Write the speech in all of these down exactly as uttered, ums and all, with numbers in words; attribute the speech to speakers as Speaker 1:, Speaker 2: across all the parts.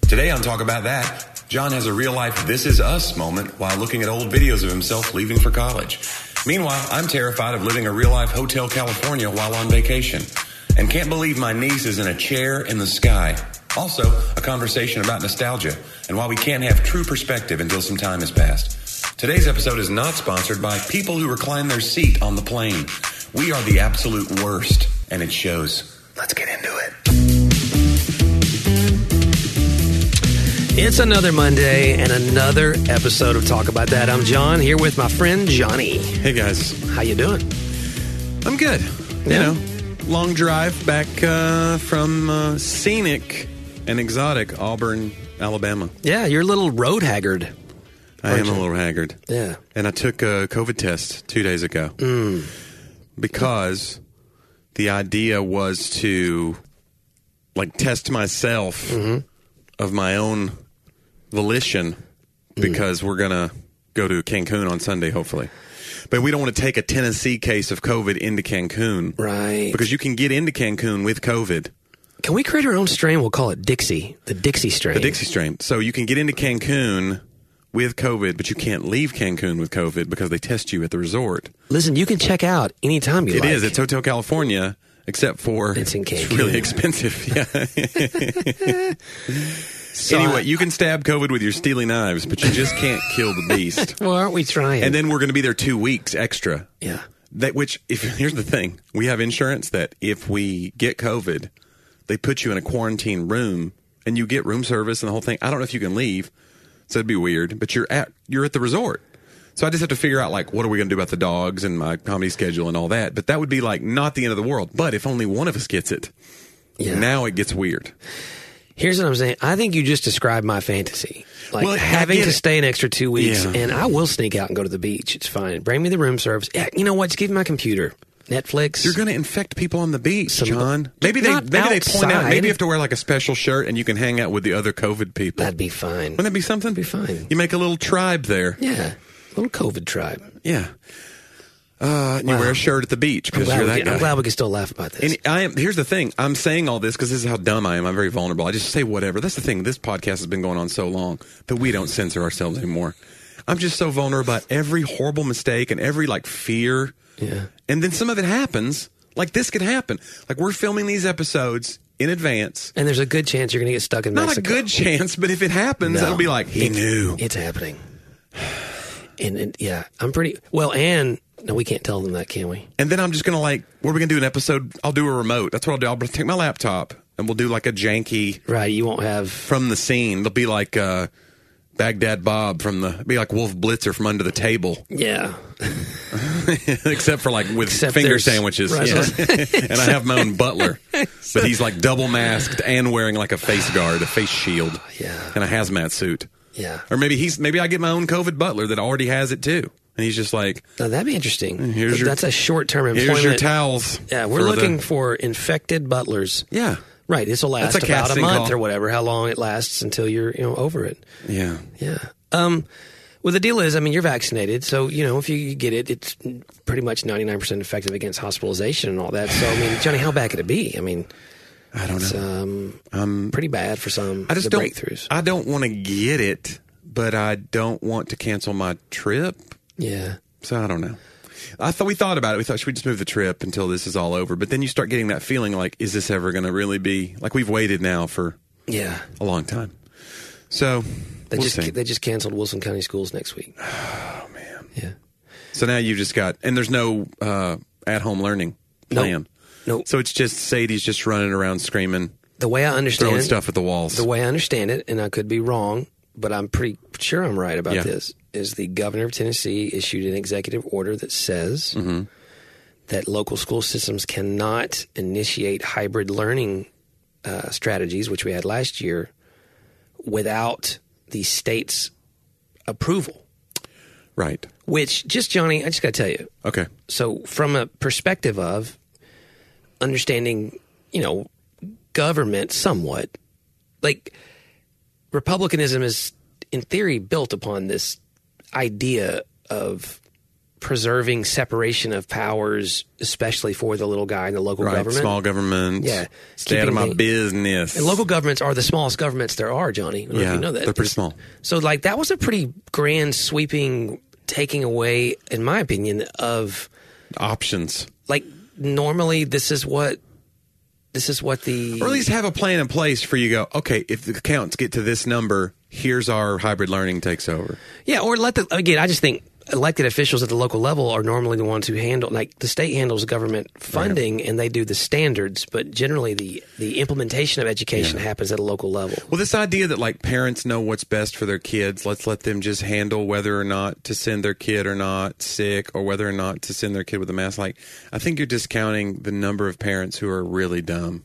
Speaker 1: Today on Talk About That, John has a real-life This Is Us moment while looking at old videos of himself leaving for college. Meanwhile, I'm terrified of living a real-life Hotel California while on vacation and can't believe my niece is in a chair in the sky. Also, a conversation about nostalgia and why we can't have true perspective until some time has passed. Today's episode is not sponsored by people who recline their seat on the plane. We are the absolute worst, and it shows. Let's get into it.
Speaker 2: It's another Monday and another episode of Talk About That. I'm John, here with my friend Johnny.
Speaker 3: Hey, guys.
Speaker 2: How you doing?
Speaker 3: I'm good.
Speaker 2: Yeah.
Speaker 3: You know, long drive back uh, from uh, scenic and exotic Auburn, Alabama.
Speaker 2: Yeah, you're a little road haggard.
Speaker 3: I am a little haggard.
Speaker 2: Yeah.
Speaker 3: And I took a COVID test two days ago.
Speaker 2: Mm.
Speaker 3: Because the idea was to, like, test myself
Speaker 2: Mm-hmm.
Speaker 3: of my own volition because mm. we're going to go to Cancun on Sunday, hopefully. But we don't want to take a Tennessee case of COVID into Cancun.
Speaker 2: Right.
Speaker 3: Because you can get into Cancun with COVID.
Speaker 2: Can we create our own strain? We'll call it Dixie, the Dixie strain.
Speaker 3: The Dixie strain. So you can get into Cancun with COVID, but you can't leave Cancun with COVID because they test you at the resort.
Speaker 2: Listen, you can check out anytime you
Speaker 3: It
Speaker 2: like.
Speaker 3: is. It's Hotel California, except for
Speaker 2: it's in Cancun.
Speaker 3: It's really expensive. Yeah. So anyway, I, you can stab COVID with your steely knives, but you just can't kill the beast.
Speaker 2: Well, aren't we trying?
Speaker 3: And then we're going to be there two weeks extra.
Speaker 2: Yeah.
Speaker 3: That which, if here's the thing, we have insurance that if we get COVID, they put you in a quarantine room and you get room service and the whole thing. I don't know if you can leave, so it'd be weird. But you're at you're at the resort, so I just have to figure out like what are we going to do about the dogs and my comedy schedule and all that. But that would be like not the end of the world. But if only one of us gets it, yeah. Now it gets weird.
Speaker 2: Here's what I'm saying. I think you just described my fantasy. Like
Speaker 3: well,
Speaker 2: having to stay an extra two weeks,
Speaker 3: yeah.
Speaker 2: And I will sneak out and go to the beach. It's fine. Bring me the room service. Yeah, you know what? Just give me my computer. Netflix.
Speaker 3: You're going to infect people on the beach,
Speaker 2: Some,
Speaker 3: John. Maybe they maybe
Speaker 2: outside.
Speaker 3: they point out. Maybe you have to wear like a special shirt and you can hang out with the other COVID people.
Speaker 2: That'd be fine.
Speaker 3: Wouldn't that be something?
Speaker 2: That'd be fine.
Speaker 3: You make a little tribe there.
Speaker 2: Yeah, a little COVID tribe.
Speaker 3: Yeah. Uh, and wow. You wear a shirt at the beach because you're that
Speaker 2: can,
Speaker 3: guy.
Speaker 2: I'm glad we can still laugh about this.
Speaker 3: And I am. Here's the thing. I'm saying all this because this is how dumb I am. I'm very vulnerable. I just say whatever. That's the thing. This podcast has been going on so long that we don't censor ourselves anymore. I'm just so vulnerable about every horrible mistake and every like fear.
Speaker 2: Yeah.
Speaker 3: And then some of it happens. Like this could happen. Like we're filming these episodes in advance.
Speaker 2: And there's a good chance you're going to get stuck in
Speaker 3: Not
Speaker 2: Mexico.
Speaker 3: Not a good chance, but if it happens,
Speaker 2: no,
Speaker 3: it'll be like, he
Speaker 2: it's,
Speaker 3: knew.
Speaker 2: It's happening. And, and yeah, I'm pretty, well, and, no, we can't tell them that, can we?
Speaker 3: And then I'm just going to like, what are we going to do an episode? I'll do a remote. That's what I'll do. I'll take my laptop and we'll do like a janky.
Speaker 2: Right, you won't have.
Speaker 3: From the scene. It'll be like uh, Baghdad Bob from the, be like Wolf Blitzer from Under the Table.
Speaker 2: Yeah.
Speaker 3: Except for like with
Speaker 2: Except
Speaker 3: finger sandwiches.
Speaker 2: Right.
Speaker 3: Yeah. And I have my own butler. But he's like double masked and wearing like a face guard, a face shield.
Speaker 2: Yeah.
Speaker 3: And a hazmat suit.
Speaker 2: Yeah.
Speaker 3: Or maybe he's maybe I get my own COVID butler that already has it too. And he's just like,
Speaker 2: now, that'd be interesting.
Speaker 3: Here's your,
Speaker 2: That's a short-term employment.
Speaker 3: Here's your towels.
Speaker 2: Yeah, we're
Speaker 3: for
Speaker 2: looking
Speaker 3: the,
Speaker 2: for infected butlers.
Speaker 3: Yeah.
Speaker 2: Right, this will last
Speaker 3: That's a
Speaker 2: about a month
Speaker 3: call.
Speaker 2: or whatever, how long it lasts until you're, you know, over it.
Speaker 3: Yeah.
Speaker 2: Yeah. Um, well, the deal is, I mean, you're vaccinated, so, you know, if you get it, it's pretty much ninety-nine percent effective against hospitalization and all that. So, I mean, Johnny, how bad could it be? I mean,
Speaker 3: I don't
Speaker 2: it's,
Speaker 3: know.
Speaker 2: Um,
Speaker 3: um,
Speaker 2: pretty bad for some
Speaker 3: I just
Speaker 2: the
Speaker 3: don't,
Speaker 2: breakthroughs.
Speaker 3: I don't want to get it, but I don't want to cancel my trip.
Speaker 2: Yeah.
Speaker 3: So I don't know. I thought we thought about it. We thought, should we just move the trip until this is all over? But then you start getting that feeling like, is this ever going to really be like we've waited now for
Speaker 2: yeah
Speaker 3: a long time? So
Speaker 2: they
Speaker 3: we'll
Speaker 2: just
Speaker 3: see.
Speaker 2: they just canceled Wilson County schools next week.
Speaker 3: Oh man.
Speaker 2: Yeah.
Speaker 3: So now you've just got and there's no uh, at home learning plan.
Speaker 2: No. Nope.
Speaker 3: So it's just Sadie's just running around screaming.
Speaker 2: The way I understand
Speaker 3: throwing stuff at the walls.
Speaker 2: The way I understand it, and I could be wrong, but I'm pretty sure I'm right about
Speaker 3: yeah.
Speaker 2: this, is the governor of Tennessee issued an executive order that says
Speaker 3: mm-hmm.
Speaker 2: that local school systems cannot initiate hybrid learning uh, strategies, which we had last year, without the state's approval.
Speaker 3: Right.
Speaker 2: Which, just, Johnny, I just got to tell you.
Speaker 3: Okay.
Speaker 2: So from a perspective of understanding, you know, government somewhat, like republicanism is in theory built upon this idea of preserving separation of powers, especially for the little guy in the local
Speaker 3: Right,
Speaker 2: government.
Speaker 3: small government.
Speaker 2: Yeah.
Speaker 3: Stay out of
Speaker 2: Keeping
Speaker 3: my
Speaker 2: the-
Speaker 3: business.
Speaker 2: And local governments are the smallest governments there are, Johnny. I don't know
Speaker 3: Yeah,
Speaker 2: if you know that.
Speaker 3: they're pretty small.
Speaker 2: So, like, that was a pretty grand, sweeping taking away, in my opinion, of,
Speaker 3: Options.
Speaker 2: like, normally this is what this is what the
Speaker 3: Or at least have a plan in place for you to go, okay, if the counts get to this number, here's our hybrid learning takes over.
Speaker 2: yeah, or let the again. I just think elected officials at the local level are normally the ones who handle, like, the state handles government funding and they do the standards, but generally the the implementation of education
Speaker 3: Yeah.
Speaker 2: happens at a local level.
Speaker 3: Well, this idea that like parents know what's best for their kids, let's let them just handle whether or not to send their kid or not sick, or whether or not to send their kid with a mask. Like, I think you're discounting the number of parents who are really dumb.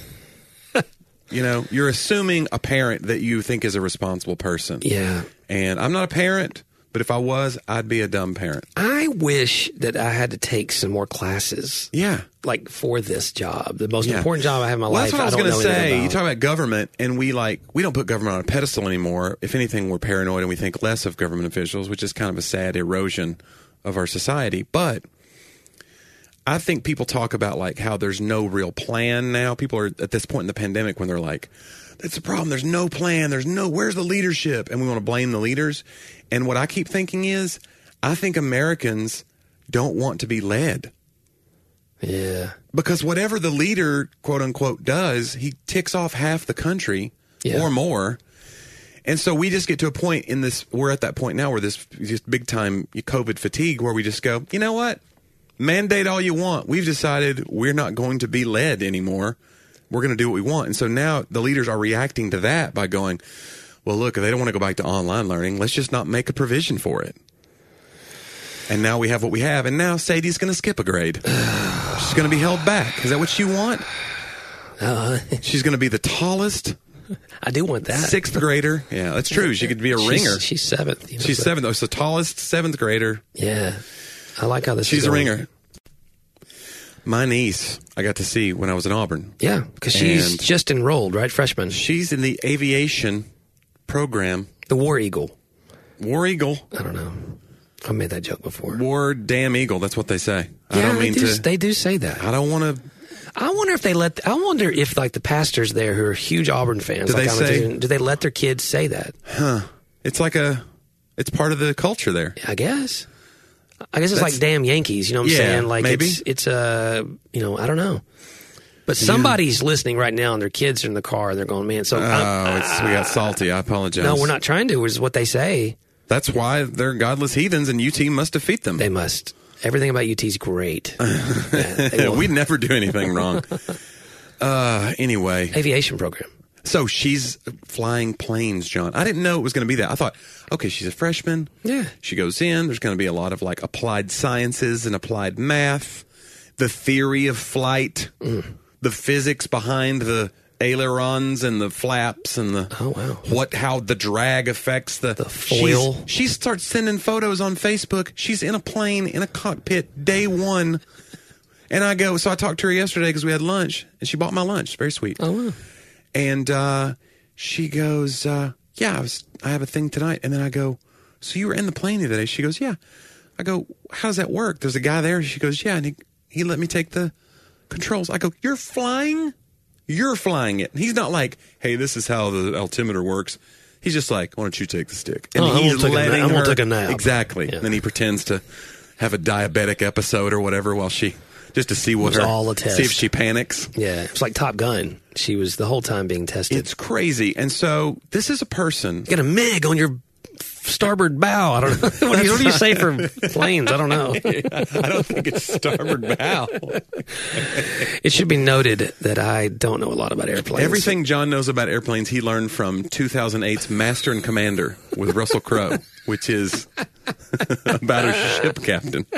Speaker 3: You know, you're assuming a parent that you think is a responsible person.
Speaker 2: Yeah.
Speaker 3: And I'm not a parent, but if I was, I'd be a dumb parent.
Speaker 2: I wish that I had to take some more classes.
Speaker 3: Yeah.
Speaker 2: Like, for this job, the most
Speaker 3: Yeah.
Speaker 2: important job I have in my
Speaker 3: Well,
Speaker 2: life.
Speaker 3: that's what I was
Speaker 2: don't
Speaker 3: going to
Speaker 2: know anything
Speaker 3: say.
Speaker 2: about.
Speaker 3: You talk about government, and we like we don't put government on a pedestal anymore. If anything, we're paranoid and we think less of government officials, which is kind of a sad erosion of our society. But I think people talk about like how there's no real plan now. People are at this point in the pandemic when they're like, "That's the problem. There's no plan. There's no where's the leadership?" And we want to blame the leaders. And what I keep thinking is, I think Americans don't want to be led.
Speaker 2: Yeah.
Speaker 3: Because whatever the leader, quote unquote, does, he ticks off half the country
Speaker 2: Yeah.
Speaker 3: or more. And so we just get to a point in this, we're at that point now where this just big time COVID fatigue where we just go, you know what? Mandate all you want. We've decided we're not going to be led anymore. We're going to do what we want. And so now the leaders are reacting to that by going, well, look, if they don't want to go back to online learning, let's just not make a provision for it. And now we have what we have. And now Sadie's going to skip a grade. She's going to be held back. Is that what you want?
Speaker 2: Uh,
Speaker 3: She's going to be the tallest
Speaker 2: I do want that.
Speaker 3: sixth grader. Yeah, that's true. She could be a
Speaker 2: She's-
Speaker 3: ringer.
Speaker 2: She's seventh. you know,
Speaker 3: She's
Speaker 2: but-
Speaker 3: seventh. Oh, it's the tallest seventh grader.
Speaker 2: Yeah. I like how this
Speaker 3: She's
Speaker 2: is
Speaker 3: a
Speaker 2: going.
Speaker 3: ringer. My niece, I got to see when I was in Auburn.
Speaker 2: Yeah, because she's
Speaker 3: And-
Speaker 2: just enrolled, right? Freshman.
Speaker 3: She's in the aviation program.
Speaker 2: The War Eagle.
Speaker 3: War Eagle.
Speaker 2: I don't know. I made that joke before.
Speaker 3: War damn eagle. That's what they say. I
Speaker 2: Yeah,
Speaker 3: don't mean
Speaker 2: they do,
Speaker 3: to.
Speaker 2: They do say that.
Speaker 3: I don't want to.
Speaker 2: I wonder if they let. I wonder if like the pastors there who are huge Auburn fans,
Speaker 3: Do
Speaker 2: like
Speaker 3: they
Speaker 2: I'm a
Speaker 3: say-
Speaker 2: student, do they let their kids say that?
Speaker 3: It's like a. It's part of the culture there.
Speaker 2: I guess. I guess it's
Speaker 3: That's-
Speaker 2: like damn Yankees. You know what I'm
Speaker 3: Yeah,
Speaker 2: saying? Like
Speaker 3: maybe.
Speaker 2: it's it's uh you know I don't know. But somebody's listening right now, and their kids are in the car, and they're going, "Man, so
Speaker 3: Oh,
Speaker 2: I'm-
Speaker 3: it's, we got salty. I apologize.
Speaker 2: no, we're not trying to." Is what they say.
Speaker 3: That's why they're godless heathens, and U T must defeat them.
Speaker 2: They must. Everything about U T is great. Yeah, they will.
Speaker 3: we never do anything wrong. Uh, anyway,
Speaker 2: Aviation program.
Speaker 3: so she's flying planes, John. I didn't know it was going to be that. I thought, okay, she's a freshman.
Speaker 2: Yeah.
Speaker 3: She goes in. There's going to be a lot of like applied sciences and applied math, the theory of flight,
Speaker 2: Mm.
Speaker 3: the physics behind the ailerons and the flaps and the
Speaker 2: Oh, wow.
Speaker 3: what how the drag affects the,
Speaker 2: The foil.
Speaker 3: She's- She starts sending photos on Facebook. She's in a plane in a cockpit day one. And I go, so I talked to her yesterday because we had lunch, and she bought my lunch. It's very sweet.
Speaker 2: Oh, wow.
Speaker 3: And uh, she goes, uh, yeah, I, was, I have a thing tonight. And then I go, so you were in the plane the other day? She goes, yeah. I go, how does that work? There's a guy there. She goes, yeah, and he, he let me take the controls. I go, you're flying? You're flying it. And he's not like, hey, this is how the altimeter works. He's just like, why don't you take the stick? And
Speaker 2: Oh, I'm
Speaker 3: he's
Speaker 2: gonna take a na-
Speaker 3: letting
Speaker 2: I'm gonna
Speaker 3: her-
Speaker 2: take a nap.
Speaker 3: Exactly.
Speaker 2: Yeah.
Speaker 3: Then he pretends to have a diabetic episode or whatever while she, just to see what
Speaker 2: It was
Speaker 3: her,
Speaker 2: all a test.
Speaker 3: see if she panics.
Speaker 2: Yeah, it's like Top Gun. She was the whole time being tested.
Speaker 3: It's crazy. And so this is a person.
Speaker 2: Get a MiG on your starboard bow. I don't know. What do you, what do you say for planes? I don't know.
Speaker 3: I don't think it's starboard bow.
Speaker 2: It should be noted that I don't know a lot about airplanes.
Speaker 3: Everything John knows about airplanes, he learned from two thousand eight's Master and Commander with Russell Crowe, which is about a ship captain.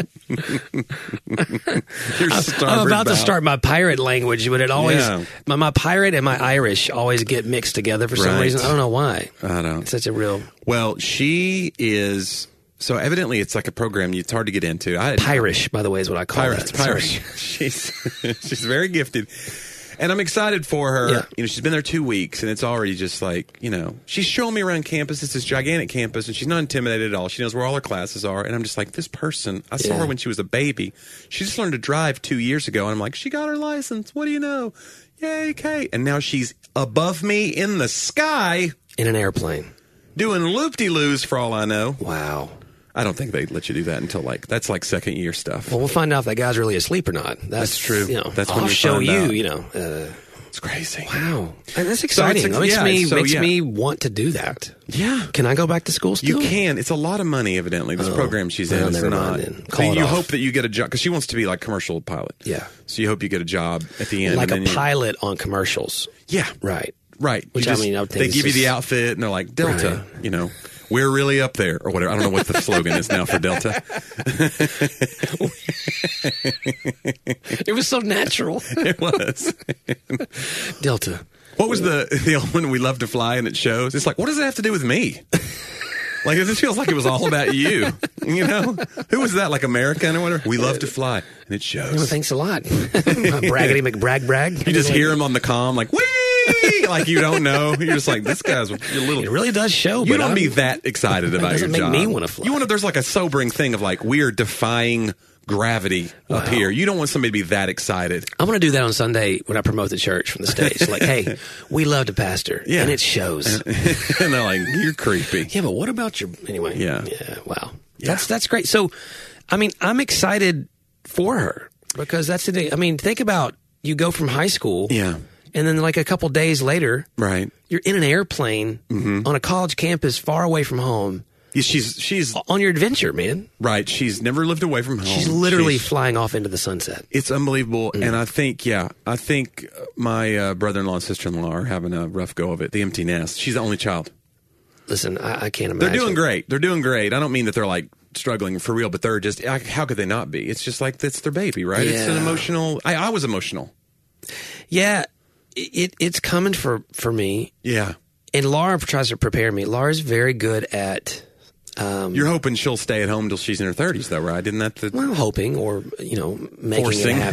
Speaker 3: Your
Speaker 2: I'm
Speaker 3: starboard
Speaker 2: about
Speaker 3: bow.
Speaker 2: to start my pirate language, but it always
Speaker 3: Yeah.
Speaker 2: my, my pirate and my Irish always get mixed together for some
Speaker 3: Right.
Speaker 2: reason. I don't know why.
Speaker 3: I don't.
Speaker 2: It's such a real
Speaker 3: Well, she is. So evidently, it's like a program. It's hard to get into. I
Speaker 2: Pirish, by the way, is what I call
Speaker 3: Pirates,
Speaker 2: that. Sorry.
Speaker 3: Pirates. She's she's very gifted, And I'm excited for her.
Speaker 2: Yeah.
Speaker 3: You know, she's been there two weeks, and it's already just like, you know, she's showing me around campus. It's this gigantic campus, and she's not intimidated at all. She knows where all her classes are. And I'm just like, this person, I saw
Speaker 2: Yeah.
Speaker 3: her when she was a baby. She just learned to drive two years ago. And I'm like, she got her license. What do you know? Yay, Kate. And now she's above me in the sky
Speaker 2: In an airplane.
Speaker 3: doing loop-de-loos for all I know.
Speaker 2: Wow.
Speaker 3: I don't think they'd let you do that until like, that's like second year stuff.
Speaker 2: Well, we'll find out if that guy's really asleep or not. That's,
Speaker 3: That's true.
Speaker 2: You know,
Speaker 3: That's when
Speaker 2: I'll
Speaker 3: we
Speaker 2: show
Speaker 3: find
Speaker 2: you.
Speaker 3: out.
Speaker 2: You know. Uh,
Speaker 3: It's crazy.
Speaker 2: wow, And that's exciting.
Speaker 3: So it's-
Speaker 2: It makes
Speaker 3: yeah,
Speaker 2: me
Speaker 3: so,
Speaker 2: makes
Speaker 3: yeah.
Speaker 2: me want to do that.
Speaker 3: Yeah.
Speaker 2: Can I go back to school
Speaker 3: You
Speaker 2: still?
Speaker 3: can. It's a lot of money, evidently. This
Speaker 2: Oh.
Speaker 3: program she's in
Speaker 2: Well,
Speaker 3: is
Speaker 2: never
Speaker 3: not.
Speaker 2: mind then.
Speaker 3: So
Speaker 2: Call it
Speaker 3: you
Speaker 2: off.
Speaker 3: hope that you get a job because she wants to be like commercial pilot.
Speaker 2: Yeah.
Speaker 3: So you hope you get a job at the end,
Speaker 2: Like a
Speaker 3: and then you-
Speaker 2: pilot on commercials.
Speaker 3: Yeah.
Speaker 2: Right.
Speaker 3: Right.
Speaker 2: Which,
Speaker 3: You
Speaker 2: I mean, I would think
Speaker 3: they
Speaker 2: it's
Speaker 3: give you the
Speaker 2: just-
Speaker 3: outfit and they're like Delta.
Speaker 2: Right.
Speaker 3: You know, we're really up there or whatever. I don't know what the slogan is now for Delta.
Speaker 2: It was so natural.
Speaker 3: It was.
Speaker 2: Delta.
Speaker 3: What was the the old one? We love to fly, and it shows. It's like, what does it have to do with me? Like, it just feels like it was all about you. You know, who was that? Like American or whatever. We love to fly, and it shows.
Speaker 2: Well, thanks a lot. Braggity McBrag brag.
Speaker 3: You just hear him on the comm, like, wee! Like, you don't know. You're just like, this guy's a little.
Speaker 2: It really does show.
Speaker 3: You
Speaker 2: but
Speaker 3: don't
Speaker 2: I'm,
Speaker 3: be that excited about
Speaker 2: doesn't
Speaker 3: your
Speaker 2: make
Speaker 3: job.
Speaker 2: me wanna fly.
Speaker 3: You want to, there's like a sobering thing of like, we are defying gravity up
Speaker 2: Wow.
Speaker 3: here. You don't want somebody to be that excited.
Speaker 2: I'm going to do that on Sunday when I promote the church from the stage. Like, hey, we love to pastor.
Speaker 3: Yeah.
Speaker 2: And it shows.
Speaker 3: And they're like, you're creepy.
Speaker 2: Yeah, but what about your anyway?
Speaker 3: Yeah.
Speaker 2: yeah. Wow,
Speaker 3: Yeah.
Speaker 2: that's that's great. So, I mean, I'm excited for her because that's the thing. I mean, think about you go from high school,
Speaker 3: Yeah.
Speaker 2: and then like a couple days later,
Speaker 3: Right.
Speaker 2: you're in an airplane on a college campus far away from home
Speaker 3: Yeah, She's, she's,
Speaker 2: on your adventure, man.
Speaker 3: right. She's never lived away from home.
Speaker 2: She's literally
Speaker 3: She's-
Speaker 2: flying off into the sunset.
Speaker 3: It's unbelievable. And I think, yeah, I think my uh, brother-in-law and sister-in-law are having a rough go of it. The empty nest. She's the only child.
Speaker 2: Listen, I, I can't
Speaker 3: They're
Speaker 2: imagine.
Speaker 3: doing great. They're doing great. I don't mean that they're like struggling for real, but they're just, like, how could they not be? It's just like, that's their baby, right? It's an
Speaker 2: Yeah.
Speaker 3: emotional, I, I was emotional.
Speaker 2: Yeah, it it's coming for for me.
Speaker 3: Yeah.
Speaker 2: And Laura tries to prepare me. Laura's very good at. Um,
Speaker 3: You're hoping she'll stay at home till she's in her thirties, though, right? Isn't that the
Speaker 2: well, hoping or you know making
Speaker 3: Forcing.
Speaker 2: it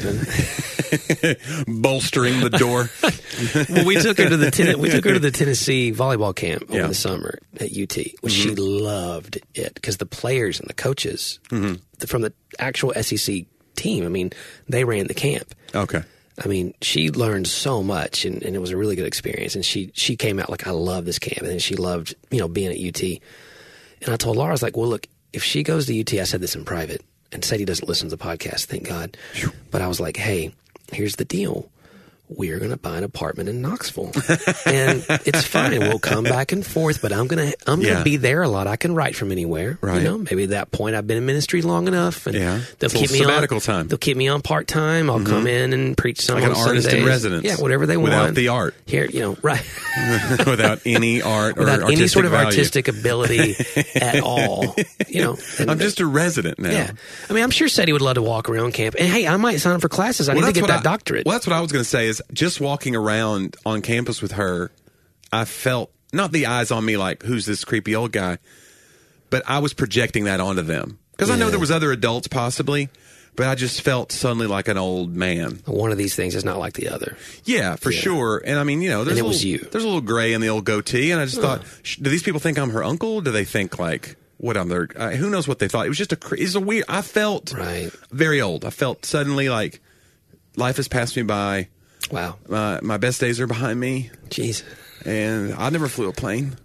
Speaker 2: happen.
Speaker 3: bolstering the door?
Speaker 2: Well, we took her to the ten- we took her to the Tennessee volleyball camp over
Speaker 3: Yeah.
Speaker 2: the summer at U T, which she loved it because the players and the coaches the, from the actual S E C team. I mean, they ran the camp.
Speaker 3: Okay.
Speaker 2: I mean, she learned so much, and, and it was a really good experience. And she she came out like, I love this camp, and then she loved you know being at U T. And I told Laura, I was like, well, look, if she goes to U T, I said this in private, and Sadie doesn't listen to the podcast, thank God. But I was like, hey, here's the deal. We're going to buy an apartment in Knoxville. And it's fine. We'll come back and forth, but I'm going to I'm going to
Speaker 3: Yeah.
Speaker 2: be there a lot. I can write from anywhere.
Speaker 3: Right.
Speaker 2: You know, maybe at that point I've been in ministry long enough. And
Speaker 3: Yeah.
Speaker 2: they'll
Speaker 3: It's a
Speaker 2: keep me
Speaker 3: little
Speaker 2: on
Speaker 3: sabbatical time.
Speaker 2: They'll keep me on part time. I'll come in and preach some
Speaker 3: Like
Speaker 2: on
Speaker 3: an artist in
Speaker 2: Sundays.
Speaker 3: residence.
Speaker 2: Yeah, whatever they
Speaker 3: Without
Speaker 2: want.
Speaker 3: the art.
Speaker 2: Here, you know, right.
Speaker 3: Without any art or
Speaker 2: Without
Speaker 3: artistic
Speaker 2: any sort of
Speaker 3: value.
Speaker 2: artistic ability at all. You know. and-
Speaker 3: I'm just a resident now.
Speaker 2: yeah. I mean, I'm sure Sadie would love to walk around camp. And hey, I might sign up for classes. I
Speaker 3: Well,
Speaker 2: need to
Speaker 3: that's
Speaker 2: get
Speaker 3: what
Speaker 2: that
Speaker 3: I-
Speaker 2: doctorate.
Speaker 3: Well, that's what I was going to say is just walking around on campus with her, I felt not the eyes on me like, who's this creepy old guy, but I was projecting that onto them. Because I know
Speaker 2: Yeah.
Speaker 3: there was other adults possibly, but I just felt suddenly like an old man.
Speaker 2: One of these things is not like the other.
Speaker 3: Yeah, for
Speaker 2: Yeah.
Speaker 3: sure. And I mean, you know, there's
Speaker 2: And it
Speaker 3: a
Speaker 2: was
Speaker 3: little,
Speaker 2: you.
Speaker 3: There's a little gray in the old goatee, and I just thought, sh- do these people think I'm her uncle? Do they think like what I'm their? Uh, who knows what they thought? It was just a. cra- It's a weird. I felt
Speaker 2: Right.
Speaker 3: very old. I felt suddenly like life has passed me by.
Speaker 2: Wow.
Speaker 3: My my best days are behind me,
Speaker 2: Jeez.
Speaker 3: and I never flew a plane.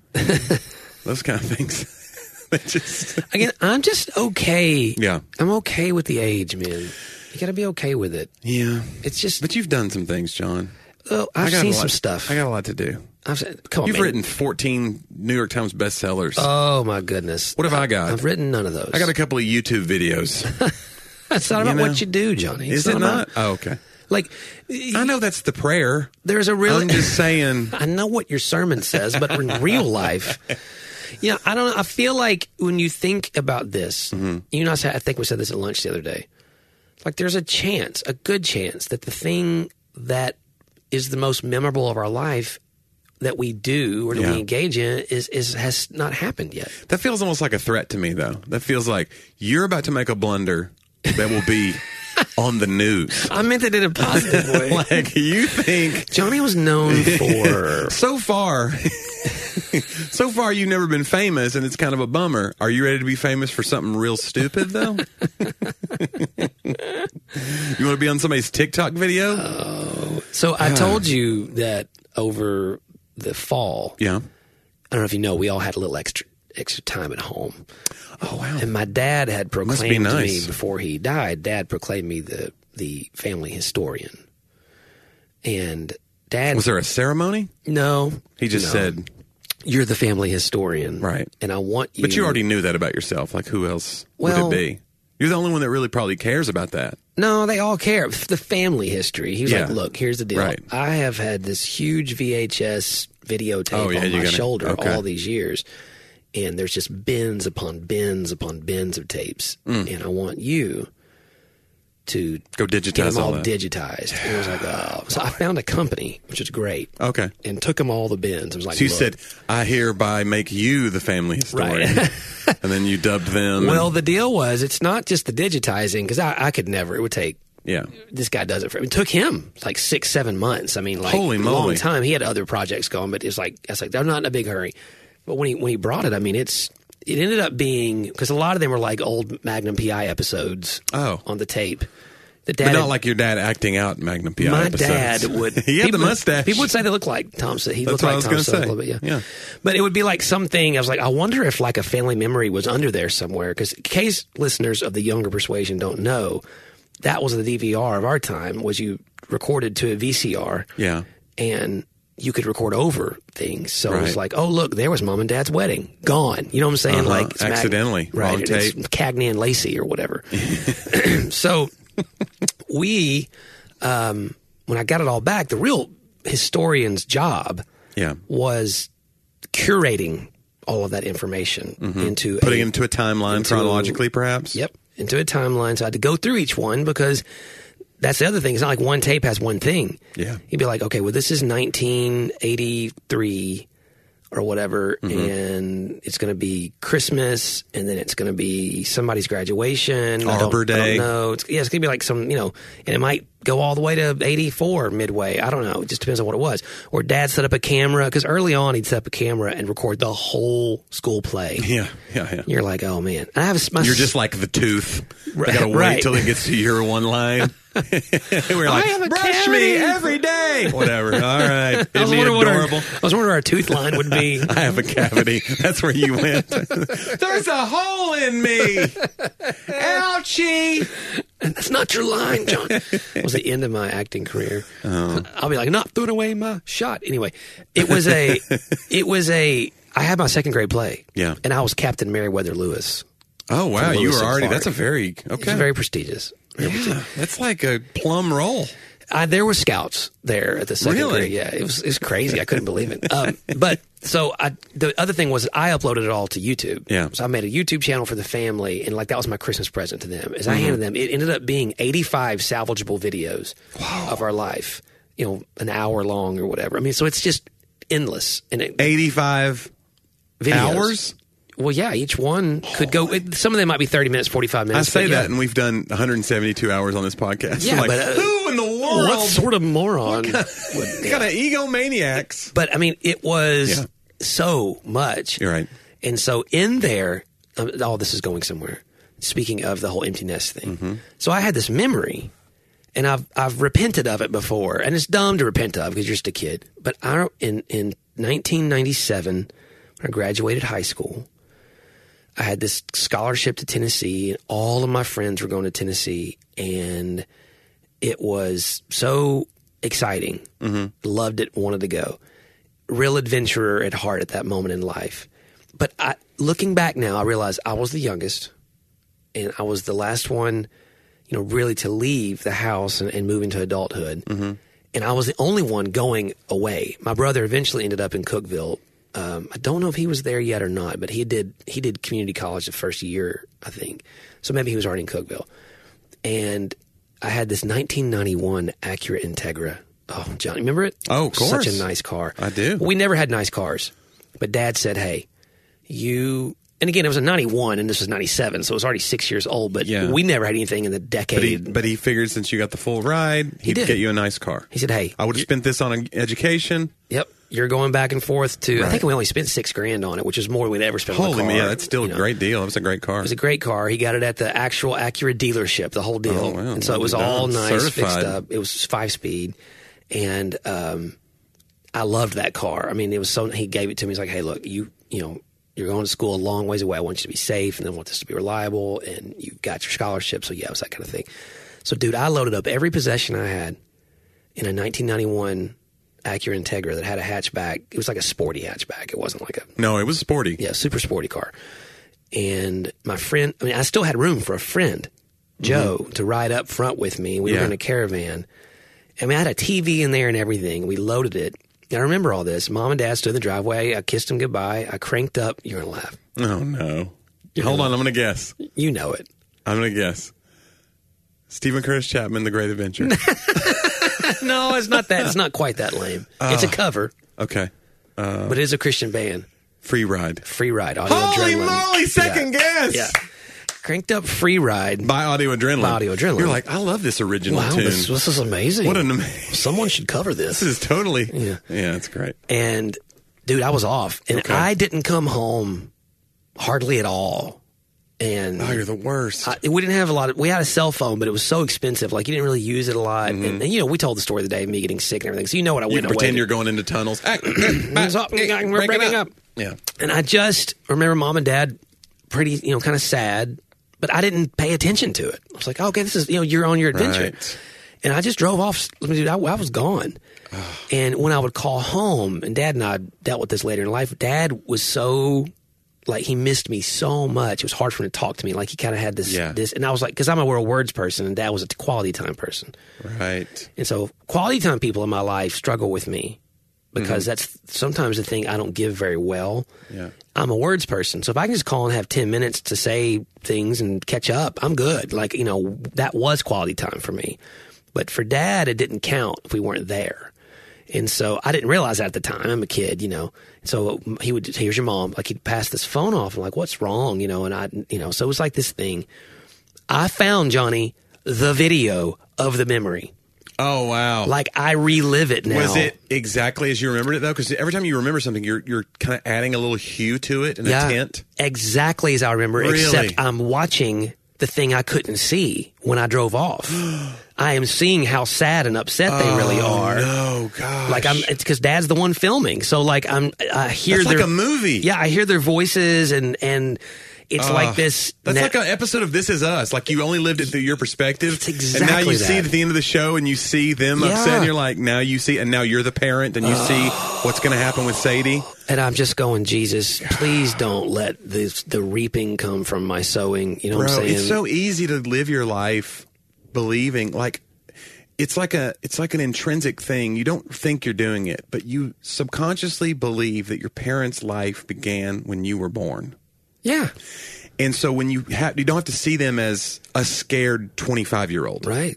Speaker 3: Those kind of things. They just
Speaker 2: Again, I'm just okay.
Speaker 3: Yeah.
Speaker 2: I'm okay with the age, man. You got to be okay with it.
Speaker 3: yeah.
Speaker 2: It's just,
Speaker 3: But you've done some things, John.
Speaker 2: oh,
Speaker 3: I
Speaker 2: I've
Speaker 3: got a
Speaker 2: seen
Speaker 3: lot-
Speaker 2: some stuff.
Speaker 3: I got a lot to do.
Speaker 2: I've said, come on,
Speaker 3: You've
Speaker 2: man.
Speaker 3: written fourteen New York Times bestsellers.
Speaker 2: Oh, my goodness.
Speaker 3: What have I got?
Speaker 2: I've written none of those.
Speaker 3: I got a couple of YouTube videos.
Speaker 2: It's not about
Speaker 3: you know?
Speaker 2: what you do, Johnny. It's
Speaker 3: Is it not?
Speaker 2: about-
Speaker 3: Oh, okay.
Speaker 2: Like,
Speaker 3: I know that's the prayer.
Speaker 2: there's a real.
Speaker 3: I'm just saying.
Speaker 2: I know what your sermon says, but in real life, you know, I don't know. I feel like when you think about this,
Speaker 3: Mm-hmm.
Speaker 2: you know, I said- I think we said this at lunch the other day. Like, there's a chance, a good chance, that the thing that is the most memorable of our life that we do or that
Speaker 3: Yeah.
Speaker 2: we engage in is is has not happened yet.
Speaker 3: That feels almost like a threat to me, though. That feels like you're about to make a blunder that will be on the news.
Speaker 2: I meant it in a positive way.
Speaker 3: Like, you think
Speaker 2: Johnny was known for
Speaker 3: so far. So far, you've never been famous, and it's kind of a bummer. Are you ready to be famous for something real stupid, though? You want to be on somebody's TikTok video?
Speaker 2: Oh. So I told you that over the fall,
Speaker 3: Yeah.
Speaker 2: I don't know if you know, we all had a little extra extra time at home.
Speaker 3: Oh, wow.
Speaker 2: And my dad had
Speaker 3: Must be
Speaker 2: proclaimed to
Speaker 3: nice.
Speaker 2: me before he died, Dad proclaimed me the, the family historian. And Dad...
Speaker 3: Was there a ceremony?
Speaker 2: No.
Speaker 3: He just
Speaker 2: no.
Speaker 3: said...
Speaker 2: You're the family historian.
Speaker 3: Right.
Speaker 2: And I want you...
Speaker 3: But you already knew that about yourself. Like, who else
Speaker 2: Well-
Speaker 3: would it be? You're the only one that really probably cares about that.
Speaker 2: No, they all care. The family history. He was
Speaker 3: Yeah.
Speaker 2: like, look, here's the deal.
Speaker 3: Right.
Speaker 2: I have had this huge V H S videotape
Speaker 3: Oh, yeah,
Speaker 2: on
Speaker 3: you
Speaker 2: my
Speaker 3: gotta-
Speaker 2: shoulder
Speaker 3: okay.
Speaker 2: all these years. And there's just bins upon bins upon bins of tapes.
Speaker 3: Mm.
Speaker 2: And I want you to
Speaker 3: Go
Speaker 2: get
Speaker 3: digitize
Speaker 2: them
Speaker 3: all
Speaker 2: all
Speaker 3: that.
Speaker 2: digitized. And I was like, oh. So I found a company, which is great.
Speaker 3: Okay.
Speaker 2: And took them all the bins. I was like,
Speaker 3: So you
Speaker 2: look.
Speaker 3: said, I hereby make you the family historian.
Speaker 2: Right.
Speaker 3: And then you dubbed them.
Speaker 2: Well,
Speaker 3: and,
Speaker 2: the deal was, it's not just the digitizing, because I, I could never. It would take...
Speaker 3: yeah.
Speaker 2: This guy does it for. It took him like six, seven months. I mean, like
Speaker 3: Holy
Speaker 2: a long
Speaker 3: moly.
Speaker 2: time. He had other projects going, but it's like I was like, they're not in a big hurry. But when he when he brought it, I mean, it's it ended up being because a lot of them were like old Magnum P I episodes.
Speaker 3: Oh.
Speaker 2: On the tape. The dad
Speaker 3: But not
Speaker 2: had-
Speaker 3: like your dad acting out Magnum P I
Speaker 2: my
Speaker 3: episodes.
Speaker 2: dad would.
Speaker 3: He had the
Speaker 2: people-
Speaker 3: mustache.
Speaker 2: People would say they look like Tom. He
Speaker 3: That's
Speaker 2: looked
Speaker 3: what I
Speaker 2: like
Speaker 3: was
Speaker 2: Tom
Speaker 3: gonna
Speaker 2: Selleck
Speaker 3: say.
Speaker 2: a little bit, yeah.
Speaker 3: Yeah.
Speaker 2: But it would be like something. I was like, I wonder if like a family memory was under there somewhere. Because in case listeners of the younger persuasion don't know, that was the D V R of our time. Was you recorded to a V C R?
Speaker 3: Yeah.
Speaker 2: And you could record over things. So it was
Speaker 3: Right.
Speaker 2: like, oh, look, there was mom and dad's wedding. Gone. You know what I'm saying?
Speaker 3: Uh-huh.
Speaker 2: Like it's Mag-
Speaker 3: Accidentally.
Speaker 2: right.
Speaker 3: Wrong
Speaker 2: It's
Speaker 3: tape.
Speaker 2: Cagney and Lacey or whatever. So we, um, when I got it all back, the real historian's job
Speaker 3: Yeah.
Speaker 2: was curating all of that information into
Speaker 3: Putting
Speaker 2: a,
Speaker 3: it into a timeline
Speaker 2: into-
Speaker 3: chronologically, perhaps?
Speaker 2: Yep, into a timeline. So I had to go through each one because that's the other thing. It's not like one tape has one thing.
Speaker 3: Yeah.
Speaker 2: You'd be like, okay, well, this is nineteen eighty-three or whatever, and it's going to be Christmas, and then it's going to be somebody's graduation. I don't-
Speaker 3: Arbor
Speaker 2: I don't
Speaker 3: Day.
Speaker 2: know. It's, yeah, it's going to be like some, you know, and it might go all the way to eighty-four midway. I don't know. It just depends on what it was. Or dad set up a camera, because early on he'd set up a camera and record the whole school play.
Speaker 3: Yeah. Yeah. Yeah.
Speaker 2: You're like, oh, man. I have a, my
Speaker 3: You're just like the tooth.
Speaker 2: Right,
Speaker 3: I gotta wait
Speaker 2: right.
Speaker 3: till it gets to your one line. We're like,
Speaker 2: have a
Speaker 3: brush
Speaker 2: cavity."
Speaker 3: me every day. Whatever. All right.
Speaker 2: I was,
Speaker 3: Isn't he
Speaker 2: wondering what our,
Speaker 3: adorable?
Speaker 2: I was wondering what our tooth line would be.
Speaker 3: I have a cavity. That's where you went. There's a hole in me. Ouchie.
Speaker 2: That's not your line, John. It was the end of my acting career.
Speaker 3: Oh.
Speaker 2: I'll be like, not throwing away my shot. Anyway, it was a, it was a, I had my second grade play.
Speaker 3: Yeah.
Speaker 2: And I was Captain Meriwether Lewis.
Speaker 3: Oh, wow.
Speaker 2: From
Speaker 3: You
Speaker 2: Lewis
Speaker 3: were
Speaker 2: and
Speaker 3: already,
Speaker 2: Clark.
Speaker 3: that's a very,
Speaker 2: It's
Speaker 3: okay.
Speaker 2: very prestigious. Very
Speaker 3: Yeah, that's like a plum roll.
Speaker 2: I, there were scouts there at the second
Speaker 3: Really?
Speaker 2: grade. Yeah, it was it was crazy. I couldn't believe it. Um, but so I, the other thing was I uploaded it all to YouTube.
Speaker 3: Yeah.
Speaker 2: So I made a YouTube channel for the family, and like that was my Christmas present to them. As I
Speaker 3: Mm-hmm.
Speaker 2: handed them, it ended up being eighty-five salvageable videos of our life. You know, an hour long or whatever. I mean, so it's just endless. And it,
Speaker 3: eighty-five
Speaker 2: videos.
Speaker 3: hours?
Speaker 2: Well, yeah, each one could go. It, some of them might be thirty minutes, forty-five
Speaker 3: I
Speaker 2: minutes.
Speaker 3: say
Speaker 2: but yeah.
Speaker 3: that, and we've done one hundred seventy-two hours on this podcast.
Speaker 2: Yeah,
Speaker 3: I'm like,
Speaker 2: but, uh,
Speaker 3: who in the world?
Speaker 2: What sort of moron? would,
Speaker 3: What kind of egomaniacs?
Speaker 2: But I mean, it was
Speaker 3: Yeah.
Speaker 2: so much.
Speaker 3: You're right.
Speaker 2: And so in there, um, all this is going somewhere. Speaking of the whole empty nest thing,
Speaker 3: Mm-hmm.
Speaker 2: so I had this memory, and I've I've repented of it before, and it's dumb to repent of because you're just a kid. But I in in nineteen ninety-seven, when I graduated high school, I had this scholarship to Tennessee, and all of my friends were going to Tennessee, and it was so exciting. Mm-hmm. Loved it, wanted to go. Real adventurer at heart at that moment in life. But I, looking back now, I realize I was the youngest, and I was the last one, you know, really to leave the house and, and move into adulthood. Mm-hmm. And I was the only one going away. My brother eventually ended up in Cookeville. Um, I don't know if he was there yet or not, but he did. He did community college the first year, I think. So maybe he was already in Cookeville. And I had this nineteen ninety-one Acura Integra. Oh, John, remember it?
Speaker 3: Oh, of course.
Speaker 2: Such a nice car.
Speaker 3: I do.
Speaker 2: We never had nice cars, but Dad said, "Hey, you And again, it was a ninety-one, and this was ninety-seven, so it was already six years old. But
Speaker 3: Yeah.
Speaker 2: we never had anything in the decade.
Speaker 3: But he, but he figured since you got the full ride, he'd
Speaker 2: did.
Speaker 3: get you a nice car.
Speaker 2: He said, "Hey,
Speaker 3: I would have spent this on an education.
Speaker 2: yep, you're going back and forth to." I
Speaker 3: Right.
Speaker 2: think we only spent six grand on it, which is more than we'd ever spent on a
Speaker 3: Holy
Speaker 2: car.
Speaker 3: man, yeah, that's still
Speaker 2: you
Speaker 3: a
Speaker 2: know.
Speaker 3: great deal. It was a great car.
Speaker 2: It was a great car. He got it at the actual Acura dealership, the whole deal.
Speaker 3: Oh, wow.
Speaker 2: And so it was
Speaker 3: Well
Speaker 2: all
Speaker 3: done.
Speaker 2: nice,
Speaker 3: Certified.
Speaker 2: fixed up. It was five speed. And um, I loved that car. I mean, it was so, he gave it to me. He's like, hey, look, you, you know, you're going to school a long ways away. I want you to be safe, and I want this to be reliable, and you've got your scholarship. So yeah, it was that kind of thing. So dude, I loaded up every possession I had in a nineteen ninety-one Acura Integra that had a hatchback. It was like a sporty hatchback. It wasn't like a,
Speaker 3: no, it was sporty.
Speaker 2: yeah, super sporty car. And my friend, I mean, I still had room for a friend, Joe,
Speaker 3: Mm-hmm.
Speaker 2: to ride up front with me. We
Speaker 3: Yeah.
Speaker 2: were in a caravan. I mean, I had a T V in there and everything. We loaded it. And I remember all this. Mom and Dad stood in the driveway. I kissed them goodbye. I cranked up. You're going to laugh.
Speaker 3: Oh no. Hold on, I'm going to guess.
Speaker 2: You know it.
Speaker 3: I'm going to guess. Stephen Curtis Chapman, The Great Adventure.
Speaker 2: No, it's not that. It's not quite that lame. It's a cover,
Speaker 3: Okay.
Speaker 2: but it is a Christian band.
Speaker 3: Free Ride.
Speaker 2: Free Ride. Audio
Speaker 3: Holy
Speaker 2: Adrenaline.
Speaker 3: moly, second
Speaker 2: Yeah.
Speaker 3: guess.
Speaker 2: Yeah. Cranked up Free Ride.
Speaker 3: By Audio Adrenaline.
Speaker 2: By Audio Adrenaline.
Speaker 3: You're like, I love this original
Speaker 2: Wow,
Speaker 3: tune.
Speaker 2: this, this is amazing.
Speaker 3: What an amazing.
Speaker 2: Someone should cover this.
Speaker 3: This is totally.
Speaker 2: Yeah.
Speaker 3: Yeah, it's great.
Speaker 2: And dude, I was off, and
Speaker 3: Okay.
Speaker 2: I didn't come home hardly at all. And
Speaker 3: Oh, you're the worst.
Speaker 2: I, we didn't have a lot of. We had a cell phone, but it was so expensive. Like you didn't really use it a lot. And, and you know, we told the story of the day of me getting sick and everything. So you know what I
Speaker 3: you
Speaker 2: went
Speaker 3: can pretend
Speaker 2: away.
Speaker 3: you're going into tunnels. Ah,
Speaker 2: It's up, we're
Speaker 3: break it
Speaker 2: breaking up.
Speaker 3: Yeah.
Speaker 2: And I just remember mom and dad pretty, you know, kind of sad, but I didn't pay attention to it. I was like, okay, this is, you know, you're on your adventure.
Speaker 3: Right.
Speaker 2: And I just drove off. I mean, dude, I, I was gone. And when I would call home, and Dad and I dealt with this later in life, Dad was so, like, he missed me so much. It was hard for him to talk to me. Like, he kind of had this,
Speaker 3: Yeah.
Speaker 2: this, and I was like, because I'm a world words person, and Dad was a quality time person.
Speaker 3: Right.
Speaker 2: And so quality time people in my life struggle with me because that's sometimes the thing I don't give very well.
Speaker 3: Yeah.
Speaker 2: I'm a words person. So if I can just call and have ten minutes to say things and catch up, I'm good. Like, you know, that was quality time for me. But for Dad, it didn't count if we weren't there. And so I didn't realize that at the time. I'm a kid, you know. So he would, here's your mom. Like, he'd pass this phone off. I'm like, what's wrong? You know, and I, you know, so it was like this thing. I found, Johnny, the video of the memory.
Speaker 3: Oh, wow.
Speaker 2: Like, I relive it now.
Speaker 3: Was it exactly as you remembered it, though? Because every time you remember something, you're you're kind of adding a little hue to it and
Speaker 2: Yeah,
Speaker 3: a tint.
Speaker 2: exactly as I remember,
Speaker 3: Really?
Speaker 2: except I'm watching the thing I couldn't see when I drove off. I am seeing how sad and upset they really are.
Speaker 3: Oh, gosh.
Speaker 2: Like I'm, it's because Dad's the one filming. So like I'm, I hear
Speaker 3: That's
Speaker 2: their
Speaker 3: like a movie.
Speaker 2: Yeah, I hear their voices, and and it's like this.
Speaker 3: That's
Speaker 2: na-
Speaker 3: like an episode of This Is Us. Like you only lived it through your perspective.
Speaker 2: It's
Speaker 3: And now
Speaker 2: exactly
Speaker 3: you see
Speaker 2: that.
Speaker 3: it at the end of the show and you see them
Speaker 2: Yeah.
Speaker 3: upset and you're like, now you see, and now you're the parent and you see what's going to happen with Sadie.
Speaker 2: and I'm just going, Jesus, please don't let this the reaping come from my sowing. You know
Speaker 3: Bro,
Speaker 2: what I'm saying?
Speaker 3: it's so easy to live your life believing like it's like a it's like an intrinsic thing. You don't think you're doing it, but you subconsciously believe that your parents' life began when you were born.
Speaker 2: yeah,
Speaker 3: And so when you have you don't have to see them as a scared twenty-five-year-old.
Speaker 2: right.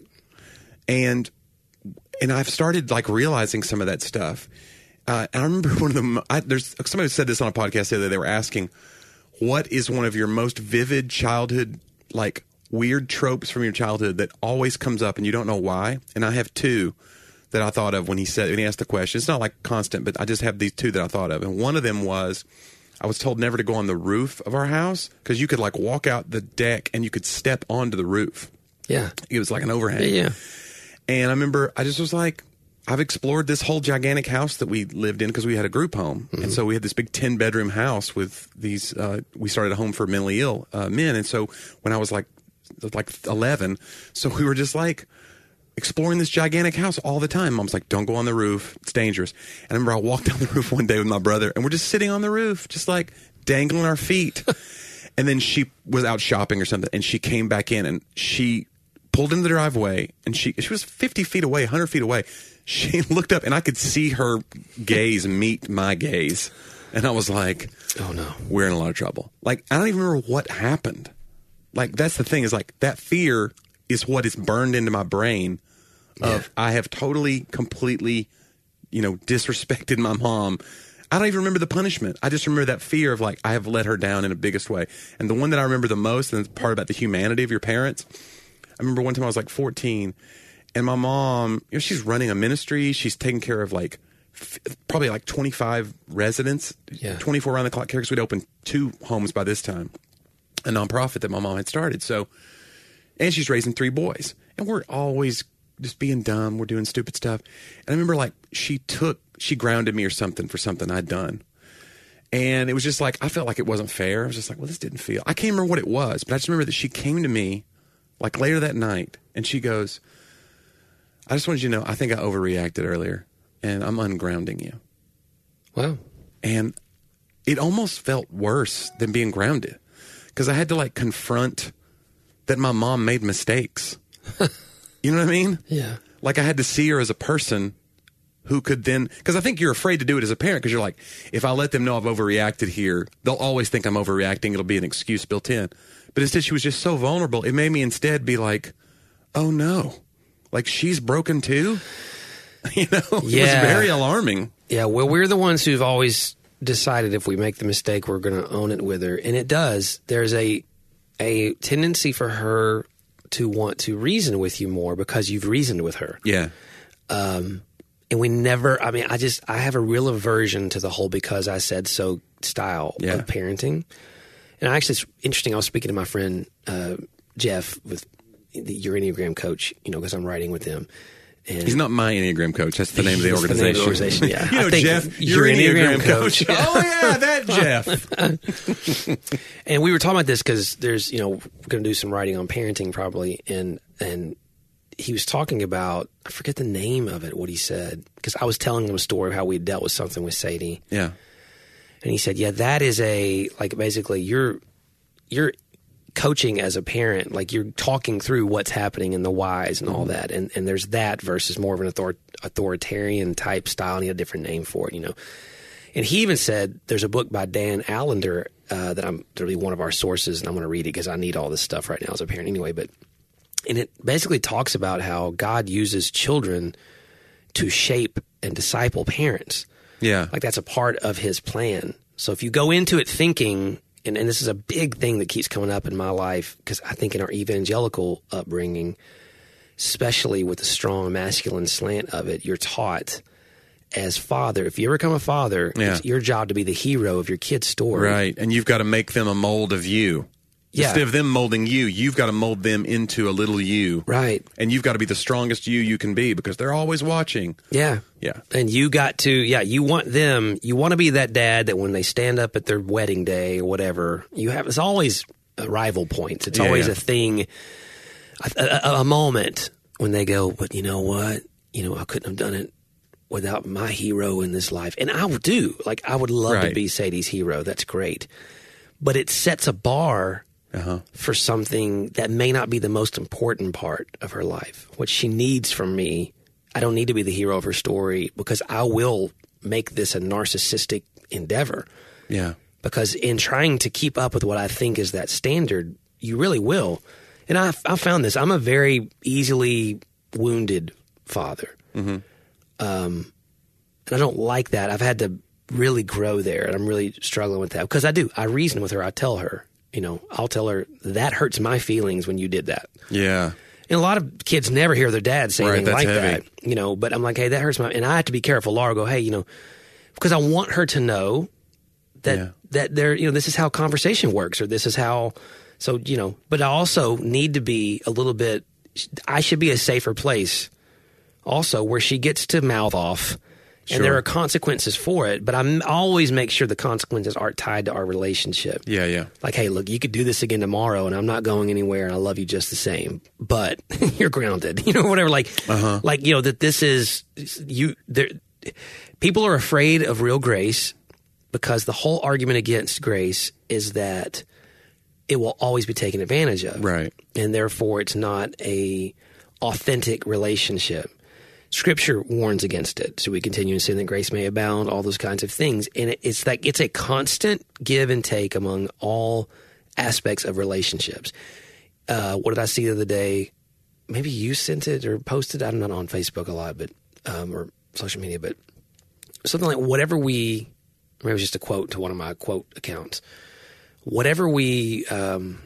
Speaker 3: And and I've started like realizing some of that stuff. Uh, and I remember one of them. I, there's somebody said this on a podcast the other day. They were asking, "What is one of your most vivid childhood, like weird tropes from your childhood that always comes up and you don't know why?" And I have two that I thought of when he said when he asked the question. It's not like constant, but I just have these two that I thought of. And one of them was, I was told never to go on the roof of our house because you could like walk out the deck and you could step onto the roof.
Speaker 2: Yeah,
Speaker 3: It was like an overhang.
Speaker 2: yeah, yeah.
Speaker 3: And I remember I just was like, I've explored this whole gigantic house that we lived in because we had a group home.
Speaker 2: Mm-hmm.
Speaker 3: And so we had this big ten bedroom house with these, uh, we started a home for mentally ill uh, men. And so when I was like, like eleven, so we were just like exploring this gigantic house all the time. Mom's like, don't go on the roof. It's dangerous. And I remember I walked down the roof one day with my brother and we're just sitting on the roof, just like dangling our feet. And then she was out shopping or something and she came back in and she pulled into the driveway and she she was fifty feet away, one hundred feet away. She looked up and I could see her gaze meet my gaze. And I was like,
Speaker 2: Oh no.
Speaker 3: we're in a lot of trouble. Like, I don't even remember what happened. Like, that's the thing is like that fear is what is burned into my brain of
Speaker 2: Yeah.
Speaker 3: I have totally, completely, you know, disrespected my mom. I don't even remember the punishment. I just remember that fear of like, I have let her down in the biggest way. And the one that I remember the most, and the part about the humanity of your parents, I remember one time I was like fourteen, and my mom, you know, she's running a ministry. She's taking care of like f- probably like twenty-five residents,
Speaker 2: Yeah.
Speaker 3: twenty-four around the clock care, because we'd opened two homes by this time, a nonprofit that my mom had started. So, and she's raising three boys, and we're always just being dumb. We're doing stupid stuff. And I remember like she took, she grounded me or something for something I'd done. And it was just like, I felt like it wasn't fair. I was just like, well, this didn't feel, I can't remember what it was, but I just remember that she came to me like later that night and she goes, I just wanted you to know, I think I overreacted earlier and I'm ungrounding you.
Speaker 2: Wow.
Speaker 3: And it almost felt worse than being grounded because I had to like confront that my mom made mistakes. You know what I mean?
Speaker 2: Yeah.
Speaker 3: Like I had to see her as a person who could then, because I think you're afraid to do it as a parent because you're like, if I let them know I've overreacted here, they'll always think I'm overreacting. It'll be an excuse built in. But instead, she was just so vulnerable. It made me instead be like, oh no, like she's broken too. You know, it
Speaker 2: Yeah.
Speaker 3: was very alarming.
Speaker 2: Yeah, well, we're the ones who've always decided if we make the mistake, we're going to own it with her. And it does. There's a a tendency for her to want to reason with you more because you've reasoned with her.
Speaker 3: Yeah.
Speaker 2: Um, and we never, I mean, I just, I have a real aversion to the whole because I said so style
Speaker 3: Yeah.
Speaker 2: of parenting. And actually, it's interesting. I was speaking to my friend uh, Jeff, with the, your Enneagram coach, you know, because I'm writing with him. And
Speaker 3: He's not my Enneagram coach. That's the name of the
Speaker 2: He's the name
Speaker 3: organization.
Speaker 2: of the organization, yeah.
Speaker 3: You know,
Speaker 2: I think
Speaker 3: Jeff,
Speaker 2: your
Speaker 3: your Enneagram,
Speaker 2: Enneagram
Speaker 3: coach.
Speaker 2: coach. Yeah.
Speaker 3: Oh, yeah, that Jeff.
Speaker 2: And we were talking about this because there's, you know, we're going to do some writing on parenting probably. And, and he was talking about, I forget the name of it, what he said, because I was telling him a story of how we dealt with something with Sadie.
Speaker 3: Yeah.
Speaker 2: And he said, yeah, that is a, like, basically you're, you're coaching as a parent, like you're talking through what's happening and the whys and all that. And, and there's that versus more of an author- authoritarian type style. And he had a different name for it, you know. And he even said there's a book by Dan Allender uh, that I'm that'll be one of our sources, and I'm going to read it because I need all this stuff right now as a parent anyway. But and it basically talks about how God uses children to shape and disciple parents.
Speaker 3: Yeah.
Speaker 2: Like that's a part of his plan. So if you go into it thinking, and, and this is a big thing that keeps coming up in my life because I think in our evangelical upbringing, especially with the strong masculine slant of it, you're taught as father, if you ever become a father,
Speaker 3: Yeah.
Speaker 2: it's your job to be the hero of your kid's story.
Speaker 3: Right. And you've got to make them a mold of you.
Speaker 2: Yeah.
Speaker 3: Instead of them molding you, you've got to mold them into a little you.
Speaker 2: Right.
Speaker 3: And you've got to be the strongest you you can be because they're always watching.
Speaker 2: Yeah.
Speaker 3: Yeah.
Speaker 2: And you got to, yeah, you want them, you want to be that dad that when they stand up at their wedding day or whatever, you have, it's always a rival points. It's
Speaker 3: Yeah,
Speaker 2: always
Speaker 3: yeah.
Speaker 2: a thing, a, a, a moment when they go, but you know what? You know, I couldn't have done it without my hero in this life. And I would do. Like, I would love
Speaker 3: Right.
Speaker 2: to be Sadie's hero. That's great. But it sets a bar
Speaker 3: Uh-huh.
Speaker 2: for something that may not be the most important part of her life. What she needs from me, I don't need to be the hero of her story because I will make this a narcissistic endeavor.
Speaker 3: Yeah.
Speaker 2: Because in trying to keep up with what I think is that standard, you really will. And I, I found this. I'm a very easily wounded father.
Speaker 3: Mm-hmm.
Speaker 2: Um, and I don't like that. I've had to really grow there, and I'm really struggling with that. Because I do. I reason with her. I tell her, you know, I'll tell her, that hurts my feelings when you did that.
Speaker 3: Yeah.
Speaker 2: And a lot of kids never hear their dad say
Speaker 3: Right,
Speaker 2: anything
Speaker 3: that's
Speaker 2: like
Speaker 3: heavy.
Speaker 2: that, you know. But I'm like, hey, that hurts my. And I have to be careful. Laura go, hey, you know, because I want her to know that
Speaker 3: Yeah.
Speaker 2: that there, you know, this is how conversation works, or this is how. So you know, but I also need to be a little bit. I should be a safer place, also, where she gets to mouth off.
Speaker 3: Sure.
Speaker 2: And there are consequences for it, but I always make sure the consequences aren't tied to our relationship.
Speaker 3: Yeah, yeah.
Speaker 2: Like, hey, look, you could do this again tomorrow, and I'm not going anywhere, and I love you just the same. But you're grounded, you know, whatever. Like,
Speaker 3: Uh-huh.
Speaker 2: like you know that this is you. There, people are afraid of real grace because the whole argument against grace is that it will always be taken advantage of,
Speaker 3: Right.
Speaker 2: and therefore it's not a authentic relationship. Scripture warns against it. So we continue in sin that grace may abound, all those kinds of things. And it, it's like it's a constant give and take among all aspects of relationships. Uh, what did I see the other day? Maybe you sent it or posted. I'm not on Facebook a lot, but um, or social media, but something like whatever we maybe it was just a quote to one of my quote accounts. Whatever we, um,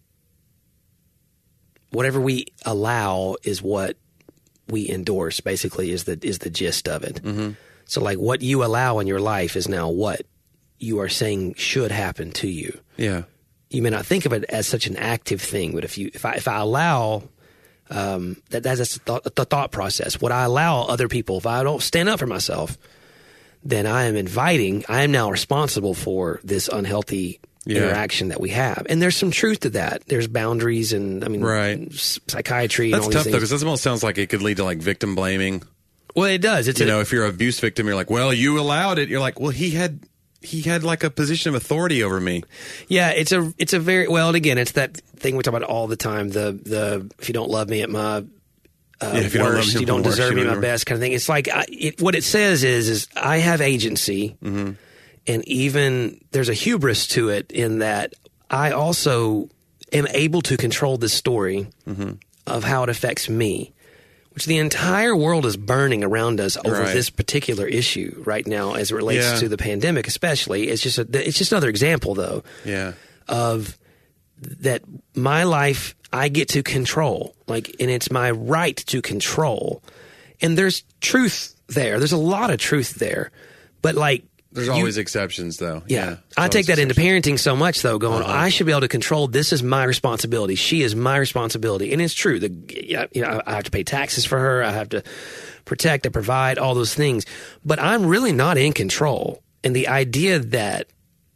Speaker 2: whatever we allow is what we endorse. Basically, is the is the gist of it. Mm-hmm. So, like, what you allow in your life is now what you are saying should happen to you.
Speaker 3: Yeah.
Speaker 2: You may not think of it as such an active thing, but if you if I if I allow um, that that's the thought, the thought process. What I allow other people, if I don't stand up for myself, then I am inviting. I am now responsible for this unhealthy yeah. interaction that we have, and there's some truth to that. There's boundaries, and I mean,
Speaker 3: right.
Speaker 2: psychiatry.
Speaker 3: That's
Speaker 2: and all
Speaker 3: tough
Speaker 2: these
Speaker 3: though,
Speaker 2: things.
Speaker 3: because that almost sounds like it could lead to like victim blaming.
Speaker 2: Well, it does. It's
Speaker 3: you
Speaker 2: a,
Speaker 3: know, if you're an abuse victim, you're like, well, you allowed it. You're like, well, he had. He had like a position of authority over me.
Speaker 2: Yeah, it's a it's a very well. And again, it's that thing we talk about all the time. The the if you don't love me at my uh,
Speaker 3: yeah, if you
Speaker 2: worst,
Speaker 3: don't
Speaker 2: you don't
Speaker 3: worst,
Speaker 2: deserve
Speaker 3: you
Speaker 2: me at my
Speaker 3: never.
Speaker 2: best kind of thing. It's like I, it, what it says is is I have agency, mm-hmm. and even there's a hubris to it in that I also am able to control this story mm-hmm. of how it affects me. Which the entire world is burning around us over
Speaker 3: right.
Speaker 2: this particular issue right now, as it relates
Speaker 3: yeah.
Speaker 2: to the pandemic, especially. It's just a, it's just another example, though,
Speaker 3: yeah.
Speaker 2: of that my life I get to control, like, and it's my right to control. And there's truth there. There's a lot of truth there, but like.
Speaker 3: There's
Speaker 2: You,
Speaker 3: always exceptions, though.
Speaker 2: Yeah.
Speaker 3: yeah
Speaker 2: I take that
Speaker 3: exceptions.
Speaker 2: into parenting so much, though, going, uh-huh. I should be able to control. This is my responsibility. She is my responsibility. And it's true. The, you know, I have to pay taxes for her. I have to protect and provide all those things. But I'm really not in control. And the idea that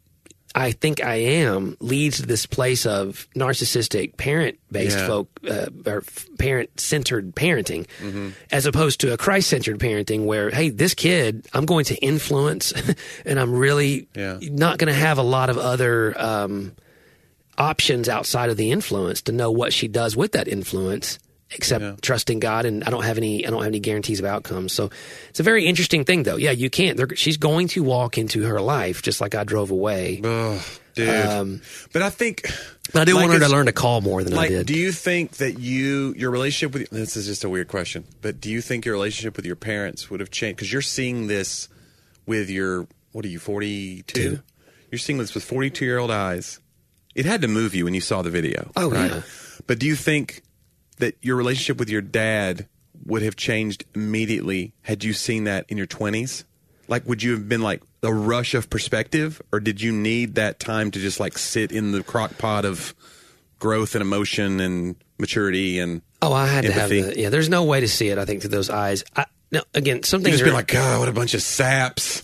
Speaker 2: I think I am leads to this place of narcissistic parent-based
Speaker 3: yeah.
Speaker 2: folk uh, or parent-centered parenting, mm-hmm. as opposed to a Christ-centered parenting where, hey, this kid I'm going to influence, and I'm really
Speaker 3: yeah.
Speaker 2: not going to have a lot of other um, options outside of the influence to know what she does with that influence. Except yeah. trusting God, and I don't have any. I don't have any guarantees of outcomes. So it's a very interesting thing, though. Yeah, you can't. They're, she's going to walk into her life just like I drove away.
Speaker 3: Oh, dude. Um, but I think
Speaker 2: I do
Speaker 3: like
Speaker 2: want her to learn to call more than
Speaker 3: like,
Speaker 2: I did.
Speaker 3: Do you think that you your relationship with this is just a weird question, but do you think your relationship with your parents would have changed? Because you're seeing this with your what are you forty-two?
Speaker 2: Two.
Speaker 3: You're seeing this with forty-two year old eyes. It had to move you when you saw the video.
Speaker 2: Oh
Speaker 3: right?
Speaker 2: yeah.
Speaker 3: But do you think that your relationship with your dad would have changed immediately had you seen that in your twenties? Like, would you have been like a rush of perspective, or did you need that time to just like sit in the crock pot of growth and emotion and maturity and
Speaker 2: oh, I had
Speaker 3: empathy?
Speaker 2: to have the, yeah. There's no way to see it. I think through those eyes. I, now, again, some
Speaker 3: You
Speaker 2: things
Speaker 3: just
Speaker 2: are
Speaker 3: been like, God, what a bunch of saps!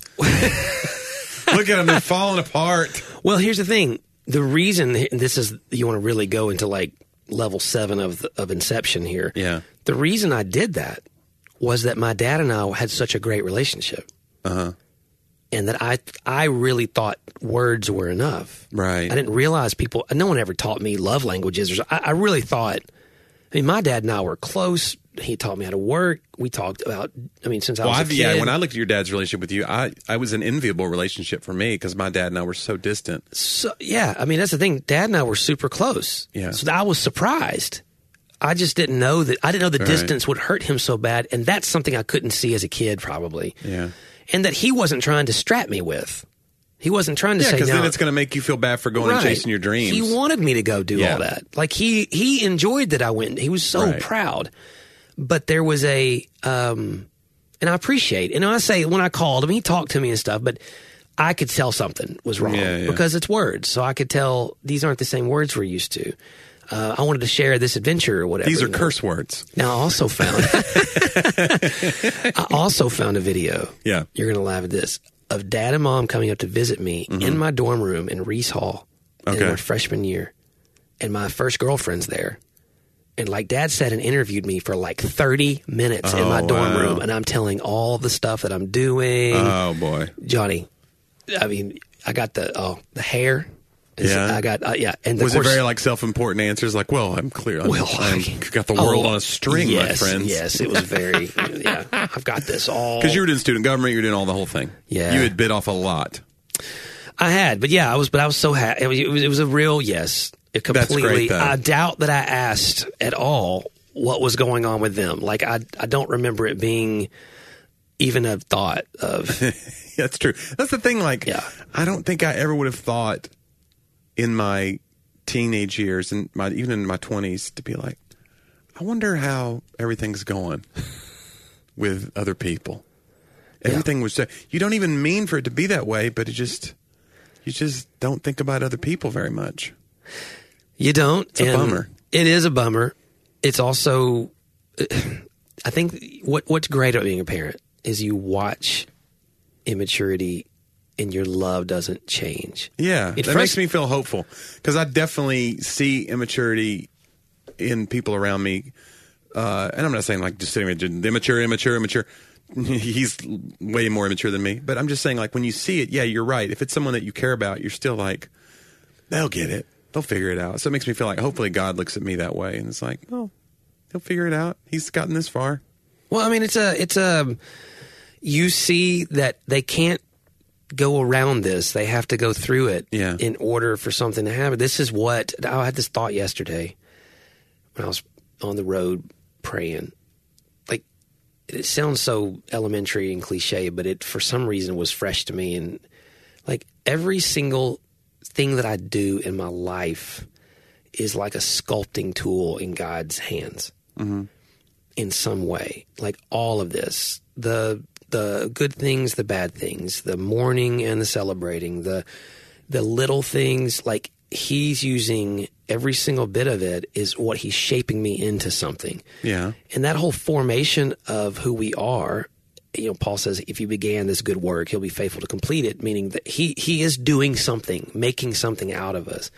Speaker 3: Look at them, they're falling apart.
Speaker 2: Well, here's the thing. The reason and this is you want to really go into like level seven of the, of Inception here.
Speaker 3: Yeah.
Speaker 2: The reason I did that was that my dad and I had such a great relationship.
Speaker 3: Uh-huh.
Speaker 2: And that I I really thought words were enough.
Speaker 3: Right.
Speaker 2: I didn't realize people, no one ever taught me love languages. I, I really thought, I mean, my dad and I were close. He taught me how to work. We talked about, I mean, since I
Speaker 3: well,
Speaker 2: was a
Speaker 3: I've,
Speaker 2: kid.
Speaker 3: yeah, when I looked at your dad's relationship with you, I, I was an enviable relationship for me because my dad and I were so distant.
Speaker 2: So, yeah, I mean, that's the thing. Dad and I were super close.
Speaker 3: Yeah.
Speaker 2: So I was surprised. I just didn't know that. I didn't know the
Speaker 3: Right.
Speaker 2: distance would hurt him so bad. And that's something I couldn't see as a kid, probably.
Speaker 3: Yeah.
Speaker 2: And that he wasn't trying to strap me with. He wasn't trying to
Speaker 3: Yeah,
Speaker 2: say,
Speaker 3: because
Speaker 2: no.
Speaker 3: then it's going to make you feel bad for going
Speaker 2: Right.
Speaker 3: and chasing your dreams.
Speaker 2: He wanted me to go do
Speaker 3: Yeah.
Speaker 2: all that. Like he he enjoyed that I went. He was so
Speaker 3: Right.
Speaker 2: proud. But there was a, um, and I appreciate. And I say when I called him, he talked to me and stuff. But I could tell something was wrong
Speaker 3: Yeah, yeah.
Speaker 2: because it's words. So I could tell these aren't the same words we're used to. Uh, I wanted to share this adventure or whatever.
Speaker 3: These are
Speaker 2: you know.
Speaker 3: curse words.
Speaker 2: Now I also found, I also found a video.
Speaker 3: Yeah.
Speaker 2: You're gonna laugh at this of Dad and Mom coming up to visit me
Speaker 3: Mm-hmm.
Speaker 2: in my dorm room in Reese Hall
Speaker 3: Okay.
Speaker 2: in my freshman year, and my first girlfriend's there. And like Dad sat and interviewed me for like thirty minutes in
Speaker 3: Oh,
Speaker 2: my dorm
Speaker 3: wow.
Speaker 2: room, and I'm telling all the stuff that I'm doing.
Speaker 3: Oh, boy.
Speaker 2: Johnny, I mean, I got the oh the hair. It's-
Speaker 3: Yeah.
Speaker 2: I got uh, yeah, and
Speaker 3: Was
Speaker 2: of course,
Speaker 3: it very like self-important answers? Like, well, I'm clear. I'm,
Speaker 2: Well,
Speaker 3: I'm got the world
Speaker 2: oh,
Speaker 3: on a string,
Speaker 2: yes,
Speaker 3: my friends.
Speaker 2: Yes, it was very. Yeah, I've got this all.
Speaker 3: Because you were doing student government, you were doing all the whole thing.
Speaker 2: Yeah.
Speaker 3: You had bit off a lot.
Speaker 2: I had, but yeah, I was, but I was so happy. It was, it was, it was a real yes. It
Speaker 3: That's
Speaker 2: completely.
Speaker 3: great, though.
Speaker 2: I doubt that I asked at all what was going on with them. Like I, I don't remember it being even have thought of.
Speaker 3: That's true. That's the thing. Like,
Speaker 2: Yeah.
Speaker 3: I don't think I ever would have thought in my teenage years and my even in my twenties to be like, I wonder how everything's going with other people. Everything was, you don't even mean for it to be that way, but it just, you just don't think about other people very much.
Speaker 2: You don't.
Speaker 3: It's a
Speaker 2: and
Speaker 3: bummer.
Speaker 2: It is a bummer. It's also, I think what what's great about being a parent is you watch immaturity and your love doesn't change.
Speaker 3: Yeah,
Speaker 2: It
Speaker 3: that
Speaker 2: frust-
Speaker 3: makes me feel hopeful because I definitely see immaturity in people around me. Uh, and I'm not saying like just sitting there, immature, immature, immature. He's way more immature than me. But I'm just saying, like, when you see it, yeah, you're right. If it's someone that you care about, you're still like, they'll get it. They'll figure it out. So it makes me feel like hopefully God looks at me that way. And it's like, well, he'll figure it out. He's gotten this far.
Speaker 2: Well, I mean, it's a, it's a, you see that they can't go around this. They have to go through it
Speaker 3: Yeah.
Speaker 2: in order for something to happen. This is what, I had this thought yesterday when I was on the road praying. Like, it sounds so elementary and cliche, but it, for some reason, was fresh to me. And like every single thing that I do in my life is like a sculpting tool in God's hands. Mm-hmm. In some way. Like all of this, the the good things, the bad things, the mourning and the celebrating, the the little things, like he's using every single bit of it is what he's shaping me into something.
Speaker 3: Yeah.
Speaker 2: And that whole formation of who we are, you know, Paul says, if you began this good work, he'll be faithful to complete it, meaning that he, he is doing something, making something out of us.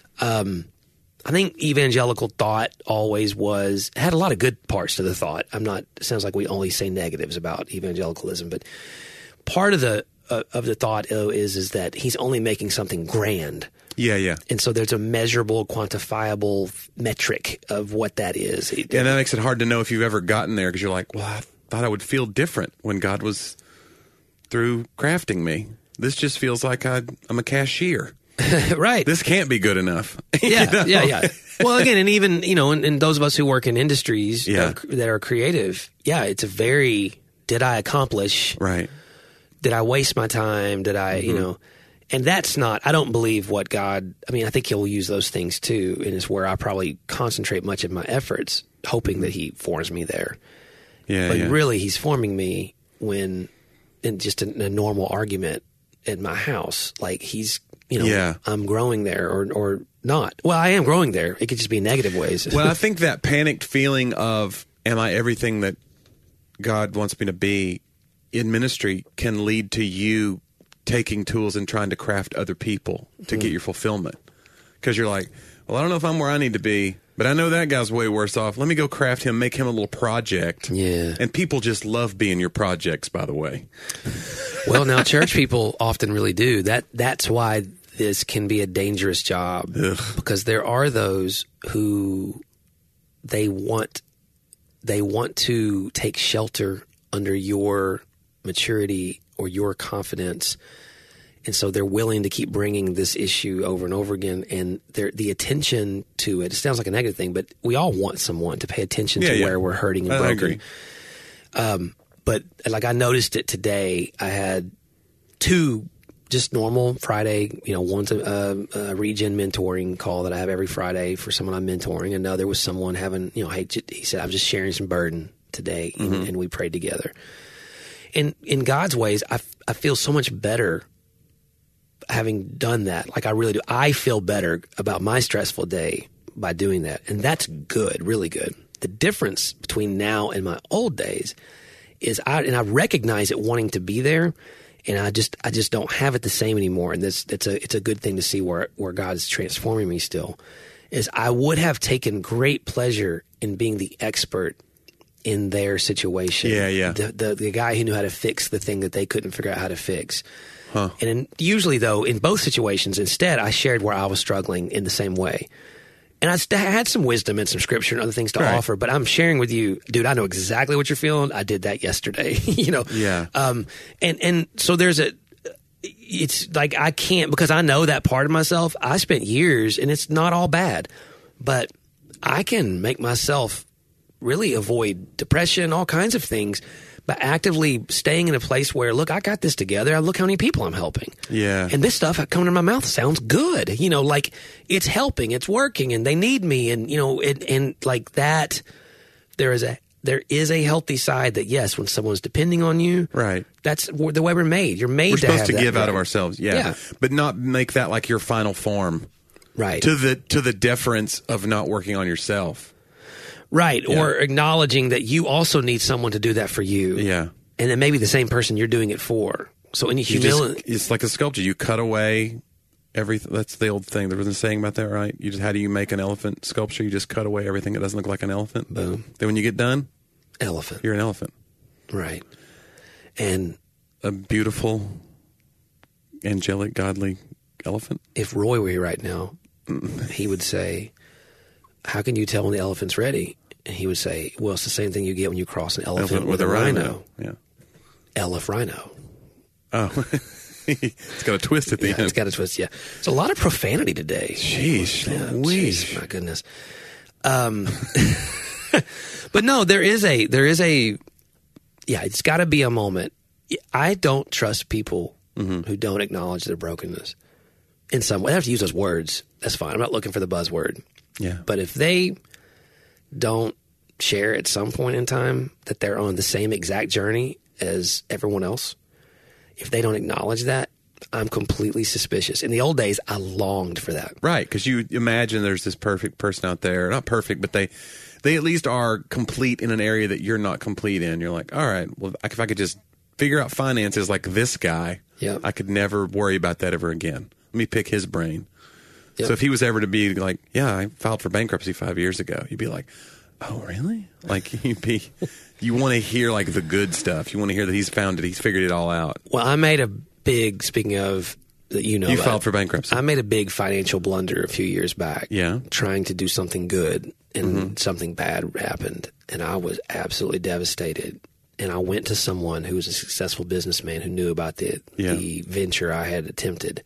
Speaker 2: Um, I think evangelical thought always was, had a lot of good parts to the thought. I'm not, it sounds like we only say negatives about evangelicalism, but part of the, uh, of the thought oh, is, is that he's only making something grand.
Speaker 3: Yeah, yeah.
Speaker 2: And so there's a measurable, quantifiable metric of what that is.
Speaker 3: And that makes it hard to know if you've ever gotten there because you're like, well, I thought I would feel different when God was through crafting me. This just feels like I'd, I'm a cashier.
Speaker 2: Right.
Speaker 3: This can't be good enough.
Speaker 2: Yeah,
Speaker 3: You know?
Speaker 2: yeah, yeah. Well, again, and even, you know, and, and those of us who work in industries
Speaker 3: Yeah.
Speaker 2: uh, that are creative, yeah, it's a very, did I accomplish?
Speaker 3: Right.
Speaker 2: Did I waste my time? Did I,
Speaker 3: Mm-hmm.
Speaker 2: you know, and that's not, I don't believe what God, I mean, I think he'll use those things too. And it's where I probably concentrate much of my efforts, hoping that he forms me there.
Speaker 3: Yeah,
Speaker 2: But
Speaker 3: yeah.
Speaker 2: really, he's forming me when, in just a, a normal argument at my house, like he's, you know,
Speaker 3: Yeah.
Speaker 2: I'm growing there or, or not. Well, I am growing there. It could just be in negative ways.
Speaker 3: Well, I think that panicked feeling of, am I everything that God wants me to be in ministry can lead to you taking tools and trying to craft other people to get your fulfillment. Because you're like, well, I don't know if I'm where I need to be, but I know that guy's way worse off. Let me go craft him, make him a little project.
Speaker 2: Yeah.
Speaker 3: And people just love being your projects, by the way.
Speaker 2: Well, now church people often really do. That that's why this can be a dangerous job.
Speaker 3: Ugh.
Speaker 2: Because there are those who they want they want to take shelter under your maturity or your confidence. And so they're willing to keep bringing this issue over and over again. And they're, the attention to it, it sounds like a negative thing, but we all want someone to pay attention
Speaker 3: Yeah,
Speaker 2: to
Speaker 3: yeah.
Speaker 2: where we're hurting and
Speaker 3: I
Speaker 2: broken.
Speaker 3: agree.
Speaker 2: But like I noticed it today, I had two just normal Friday, you know, one's a, a, a regen mentoring call that I have every Friday for someone I'm mentoring. Another was someone having, you know, hey, j- he said, I'm just sharing some burden today. And,
Speaker 3: Mm-hmm.
Speaker 2: and we prayed together. And in God's ways, I, f- I feel so much better having done that. Like I really do. I feel better about my stressful day by doing that. And that's good, really good. The difference between now and my old days is I, and I recognize it wanting to be there. And I just, I just don't have it the same anymore. And this, it's a, it's a good thing to see where, where God is transforming me still. Is I would have taken great pleasure in being the expert in their situation.
Speaker 3: Yeah, yeah.
Speaker 2: The, the, the guy who knew how to fix the thing that they couldn't figure out how to fix.
Speaker 3: Huh.
Speaker 2: And in, usually, though, in both situations, instead, I shared where I was struggling in the same way. And I st- had some wisdom and some scripture and other things to
Speaker 3: Right.
Speaker 2: offer, but I'm sharing with you, dude, I know exactly what you're feeling. I did that yesterday, you know?
Speaker 3: Yeah.
Speaker 2: Um, and, and so there's a, it's like I can't, because I know that part of myself. I spent years, and it's not all bad, but I can make myself really avoid depression, all kinds of things, but actively staying in a place where, look, I got this together. I look how many people I'm helping.
Speaker 3: Yeah.
Speaker 2: And this stuff coming to my mouth sounds good. You know, like it's helping, it's working, and they need me. And, you know, it, and like that, there is a, there is a healthy side that, yes, when someone's depending on you,
Speaker 3: right.
Speaker 2: that's the way we're made. You're made
Speaker 3: we're
Speaker 2: to
Speaker 3: supposed
Speaker 2: have
Speaker 3: to
Speaker 2: that,
Speaker 3: give
Speaker 2: right?
Speaker 3: out of ourselves. Yeah.
Speaker 2: Yeah.
Speaker 3: But not make that like your final form.
Speaker 2: Right.
Speaker 3: To the, to the deference of not working on yourself.
Speaker 2: Right.
Speaker 3: Yeah.
Speaker 2: Or acknowledging that you also need someone to do that for you.
Speaker 3: Yeah.
Speaker 2: And then maybe the same person you're doing it for. So any
Speaker 3: You
Speaker 2: humility.
Speaker 3: just, it's like a sculpture. You cut away everything. That's the old thing. There was a saying about that, right? You just, how do you make an elephant sculpture? You just cut away everything that doesn't look like an elephant.
Speaker 2: Boom.
Speaker 3: Then when you get done,
Speaker 2: Elephant.
Speaker 3: you're an elephant.
Speaker 2: Right. And
Speaker 3: A beautiful, angelic, godly elephant.
Speaker 2: if Roy were here right now, he would say, how can you tell when the elephant's ready? And he would say, well, it's the same thing you get when you cross an elephant,
Speaker 3: Elephant
Speaker 2: with, a rhino.
Speaker 3: Yeah.
Speaker 2: Elef rhino.
Speaker 3: Oh. It's got a twist at the
Speaker 2: Yeah,
Speaker 3: end.
Speaker 2: it's got a twist, yeah. It's a lot of profanity today.
Speaker 3: Jeez.
Speaker 2: Yeah,
Speaker 3: Louise.
Speaker 2: jeez, my goodness. Um, but no, there is a, there is a, yeah, it's got to be a moment. I don't trust people
Speaker 3: Mm-hmm.
Speaker 2: who don't acknowledge their brokenness in some way. I have to use those words. That's fine. I'm not looking for the buzzword.
Speaker 3: Yeah.
Speaker 2: But if they don't share at some point in time that they're on the same exact journey as everyone else, if they don't acknowledge that, I'm completely suspicious. In the old days, I longed for that.
Speaker 3: Right, because you imagine there's this perfect person out there. Not perfect, but they they at least are complete in an area that you're not complete in. You're like, all right, well, if I could just figure out finances like this guy,
Speaker 2: Yep.
Speaker 3: I could never worry about that ever again. Let me pick his brain.
Speaker 2: Yep.
Speaker 3: So if he was ever to be like, yeah, I filed for bankruptcy five years ago, you'd be like, oh, really? Like, you'd be, you want to hear like the good stuff. You want to hear that he's found it. He's figured it all out.
Speaker 2: Well, I made a big, speaking of, that you know,
Speaker 3: You
Speaker 2: about,
Speaker 3: filed for bankruptcy.
Speaker 2: I made a big financial blunder a few years back.
Speaker 3: Yeah.
Speaker 2: Trying to do something good, and
Speaker 3: Mm-hmm.
Speaker 2: something bad happened, and I was absolutely devastated. And I went to someone who was a successful businessman who knew about the
Speaker 3: Yeah.
Speaker 2: the venture I had attempted.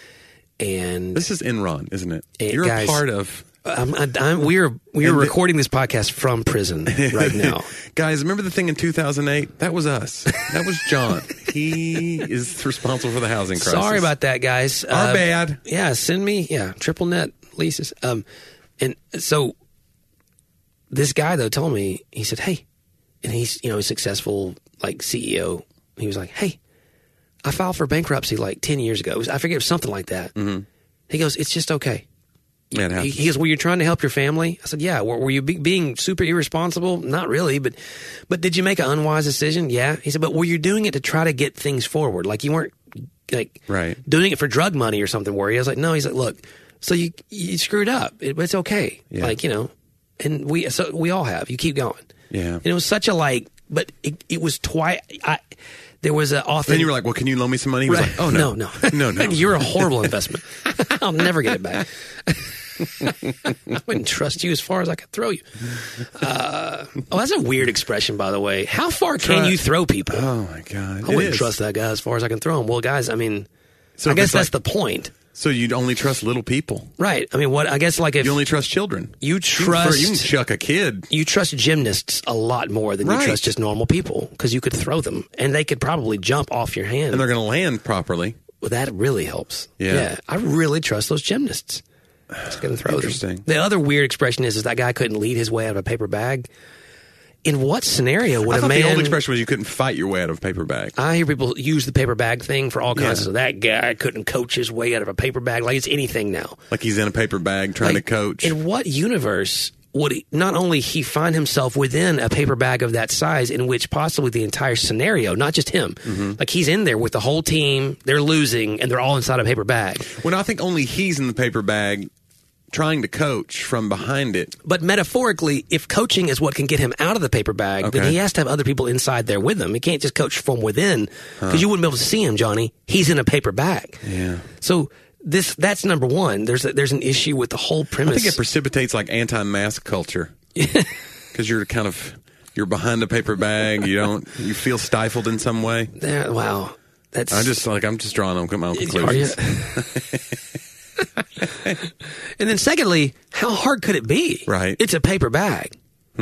Speaker 2: And
Speaker 3: This is Enron, isn't it?
Speaker 2: Eh,
Speaker 3: You're
Speaker 2: guys-
Speaker 3: a part of.
Speaker 2: I'm, I'm, we're we're
Speaker 3: And the-
Speaker 2: recording this podcast from prison right now.
Speaker 3: Guys, remember the thing in two thousand eight? That was us. That was John. He is responsible for the housing crisis.
Speaker 2: Sorry about that, guys.
Speaker 3: Our
Speaker 2: Uh,
Speaker 3: bad.
Speaker 2: Yeah, send me yeah triple net leases. Um, and so this guy though told me, he said, hey, and he's you know a successful like C E O. He was like, hey, I filed for bankruptcy like ten years ago. It was, I forget, it was something like that. Mm-hmm. He goes, it's just okay.
Speaker 3: Yeah, it
Speaker 2: He,
Speaker 3: happens.
Speaker 2: he goes, were you trying to help your family? I said, yeah. Were, were you be, being super irresponsible? Not really, but but did you make an unwise decision? Yeah. He said, but were you doing it to try to get things forward? Like you weren't like
Speaker 3: Right.
Speaker 2: doing it for drug money or something, were you? I was like, no. He's like, look, so you you screwed up. It, it's okay.
Speaker 3: Yeah.
Speaker 2: Like, you know, and we so we all have. You keep going.
Speaker 3: Yeah.
Speaker 2: And it was such a like, but it, it was twice. I there was an author.
Speaker 3: Then you were like, well, can you loan me some money? He was
Speaker 2: Right.
Speaker 3: like, oh, no.
Speaker 2: no,
Speaker 3: no, no.
Speaker 2: You're a horrible investment. I'll never get it back. I wouldn't trust you as far as I could throw you. Uh, oh, that's a weird expression, by the way. How far can
Speaker 3: Try-
Speaker 2: you throw people?
Speaker 3: Oh, my God.
Speaker 2: I wouldn't trust that guy as far as I can throw him. Well, guys, I mean,
Speaker 3: So
Speaker 2: I
Speaker 3: if
Speaker 2: guess
Speaker 3: it's
Speaker 2: that's
Speaker 3: like-
Speaker 2: the point,
Speaker 3: So you'd only trust little people.
Speaker 2: right? I mean, what? I guess like if
Speaker 3: You
Speaker 2: you,
Speaker 3: only trust children.
Speaker 2: you
Speaker 3: You can-
Speaker 2: trust
Speaker 3: You can chuck a kid.
Speaker 2: you trust gymnasts a lot more than
Speaker 3: Right.
Speaker 2: you trust just normal people because you could throw them and they could probably jump off your hand.
Speaker 3: And they're going to land properly.
Speaker 2: Well, that really helps.
Speaker 3: Yeah.
Speaker 2: I really trust those gymnasts. Just gonna throw
Speaker 3: Interesting.
Speaker 2: them. The other weird expression is, is that guy couldn't lead his way out of a paper bag. In what scenario would
Speaker 3: I
Speaker 2: a
Speaker 3: thought
Speaker 2: man?
Speaker 3: the old expression was you couldn't fight your way out of a paper bag.
Speaker 2: I hear people use the paper bag thing for all kinds
Speaker 3: Yeah.
Speaker 2: of. That guy couldn't coach his way out of a paper bag. Like it's anything now.
Speaker 3: Like he's in a paper bag trying
Speaker 2: Like,
Speaker 3: to coach.
Speaker 2: In what universe would he, not only he find himself within a paper bag of that size, in which possibly the entire scenario, not just him,
Speaker 3: Mm-hmm.
Speaker 2: like he's in there with the whole team, they're losing, and they're all inside a paper bag.
Speaker 3: Well, no, I think only he's in the paper bag trying to coach from behind it.
Speaker 2: But metaphorically, if coaching is what can get him out of the paper bag, then
Speaker 3: Okay.
Speaker 2: he has to have other people inside there with him. He can't just coach from within because you wouldn't be able to see him, Johnny. He's in a paper bag.
Speaker 3: Yeah.
Speaker 2: So this that's number one. There's a, there's an issue with the whole
Speaker 3: I
Speaker 2: premise.
Speaker 3: think it precipitates like anti-mask culture. Because you're kind of, you're behind a paper bag. You don't, you feel stifled in some way.
Speaker 2: There, wow, that's
Speaker 3: I just like, I'm just drawing on my own
Speaker 2: Are you?
Speaker 3: conclusions.
Speaker 2: And then secondly, how hard could it be?
Speaker 3: Right.
Speaker 2: It's a paper bag.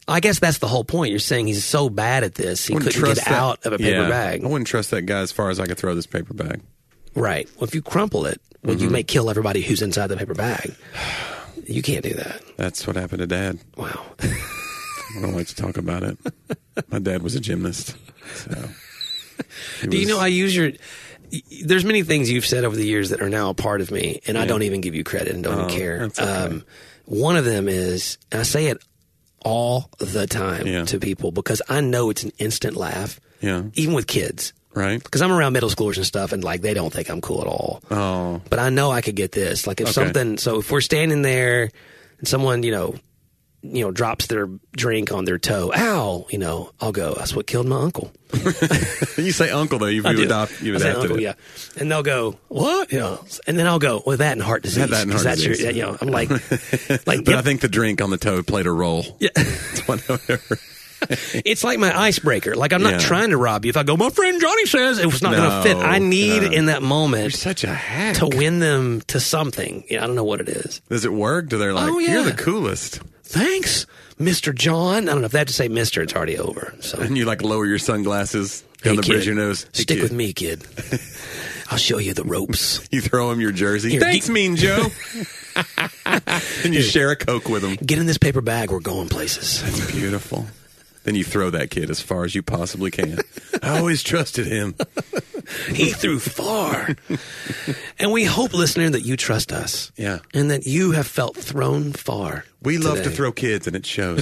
Speaker 2: I guess that's the whole point. You're saying he's so bad at this, he
Speaker 3: Wouldn't
Speaker 2: couldn't get
Speaker 3: trust that-
Speaker 2: out of a paper
Speaker 3: yeah,
Speaker 2: bag.
Speaker 3: I wouldn't trust that guy as far as I could throw this paper bag.
Speaker 2: Right. Well, if you crumple it, well,
Speaker 3: Mm-hmm.
Speaker 2: you may kill everybody who's inside the paper bag. You can't do that.
Speaker 3: That's what happened to Dad.
Speaker 2: Wow.
Speaker 3: I don't like to talk about it. My dad was a gymnast. So he
Speaker 2: Do you
Speaker 3: was-
Speaker 2: know I use your... There's many things you've said over the years that are now a part of me, and I don't even give you credit and don't
Speaker 3: Oh,
Speaker 2: even care.
Speaker 3: that's okay.
Speaker 2: Um, one of them is, and I say it all the time
Speaker 3: Yeah.
Speaker 2: to people because I know it's an instant laugh,
Speaker 3: Yeah.
Speaker 2: even with kids.
Speaker 3: Right?
Speaker 2: Because I'm around middle schoolers and stuff, and like they don't think I'm cool at all.
Speaker 3: Oh.
Speaker 2: But I know I could get this. Like if
Speaker 3: Okay.
Speaker 2: something, so if we're standing there and someone, you know, you know, drops their drink on their toe, ow, you know, I'll go, that's what killed my uncle.
Speaker 3: You say uncle, though. You've,
Speaker 2: I
Speaker 3: you've,
Speaker 2: do.
Speaker 3: adopt, you've
Speaker 2: I say
Speaker 3: adapted
Speaker 2: uncle,
Speaker 3: it.
Speaker 2: yeah. And they'll go, what? You know, and then I'll go, well, that and heart disease.
Speaker 3: Had that and
Speaker 2: 'cause
Speaker 3: heart
Speaker 2: that's your-
Speaker 3: disease.
Speaker 2: you know, I'm like, like,
Speaker 3: But
Speaker 2: yep.
Speaker 3: I think the drink on the toe played a role.
Speaker 2: Yeah.
Speaker 3: It's whatever.
Speaker 2: It's like my icebreaker. Like I'm not
Speaker 3: Yeah.
Speaker 2: trying to rob you. If I go, my friend Johnny says it was not going
Speaker 3: No,
Speaker 2: to fit. I need
Speaker 3: no.
Speaker 2: in that
Speaker 3: You're
Speaker 2: moment
Speaker 3: such a hack.
Speaker 2: to win them to something. Yeah, I don't know what it is.
Speaker 3: Does it work? Do they like,
Speaker 2: Oh, yeah.
Speaker 3: you're the coolest?
Speaker 2: Thanks, Mister John. I don't know if they have to say Mister It's already over. So
Speaker 3: And you like lower your sunglasses
Speaker 2: Hey,
Speaker 3: down the
Speaker 2: kid,
Speaker 3: bridge of your nose. Hey,
Speaker 2: Stick
Speaker 3: kid.
Speaker 2: with me, kid. I'll show you the ropes.
Speaker 3: You throw him your jersey.
Speaker 2: Here,
Speaker 3: Thanks,
Speaker 2: get-
Speaker 3: Mean Joe. And you share a Coke with him.
Speaker 2: Get in this paper bag. We're going places.
Speaker 3: It's beautiful. Then you throw that kid as far as you possibly can. I always trusted him.
Speaker 2: He threw far. And we hope, listener, that you trust us.
Speaker 3: Yeah.
Speaker 2: And that you have felt thrown far.
Speaker 3: We love to
Speaker 2: today.
Speaker 3: throw kids, and it shows.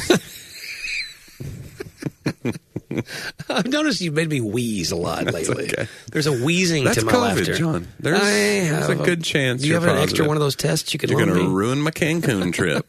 Speaker 2: I've noticed you've made me wheeze a lot lately.
Speaker 3: okay.
Speaker 2: There's a wheezing
Speaker 3: That's
Speaker 2: to my
Speaker 3: COVID,
Speaker 2: laughter.
Speaker 3: John. There's,
Speaker 2: I
Speaker 3: there's
Speaker 2: have
Speaker 3: a good chance
Speaker 2: Do you
Speaker 3: you're
Speaker 2: have an extra
Speaker 3: positive.
Speaker 2: one of those tests you could
Speaker 3: You're
Speaker 2: loan
Speaker 3: going to
Speaker 2: me?
Speaker 3: ruin my Cancun trip.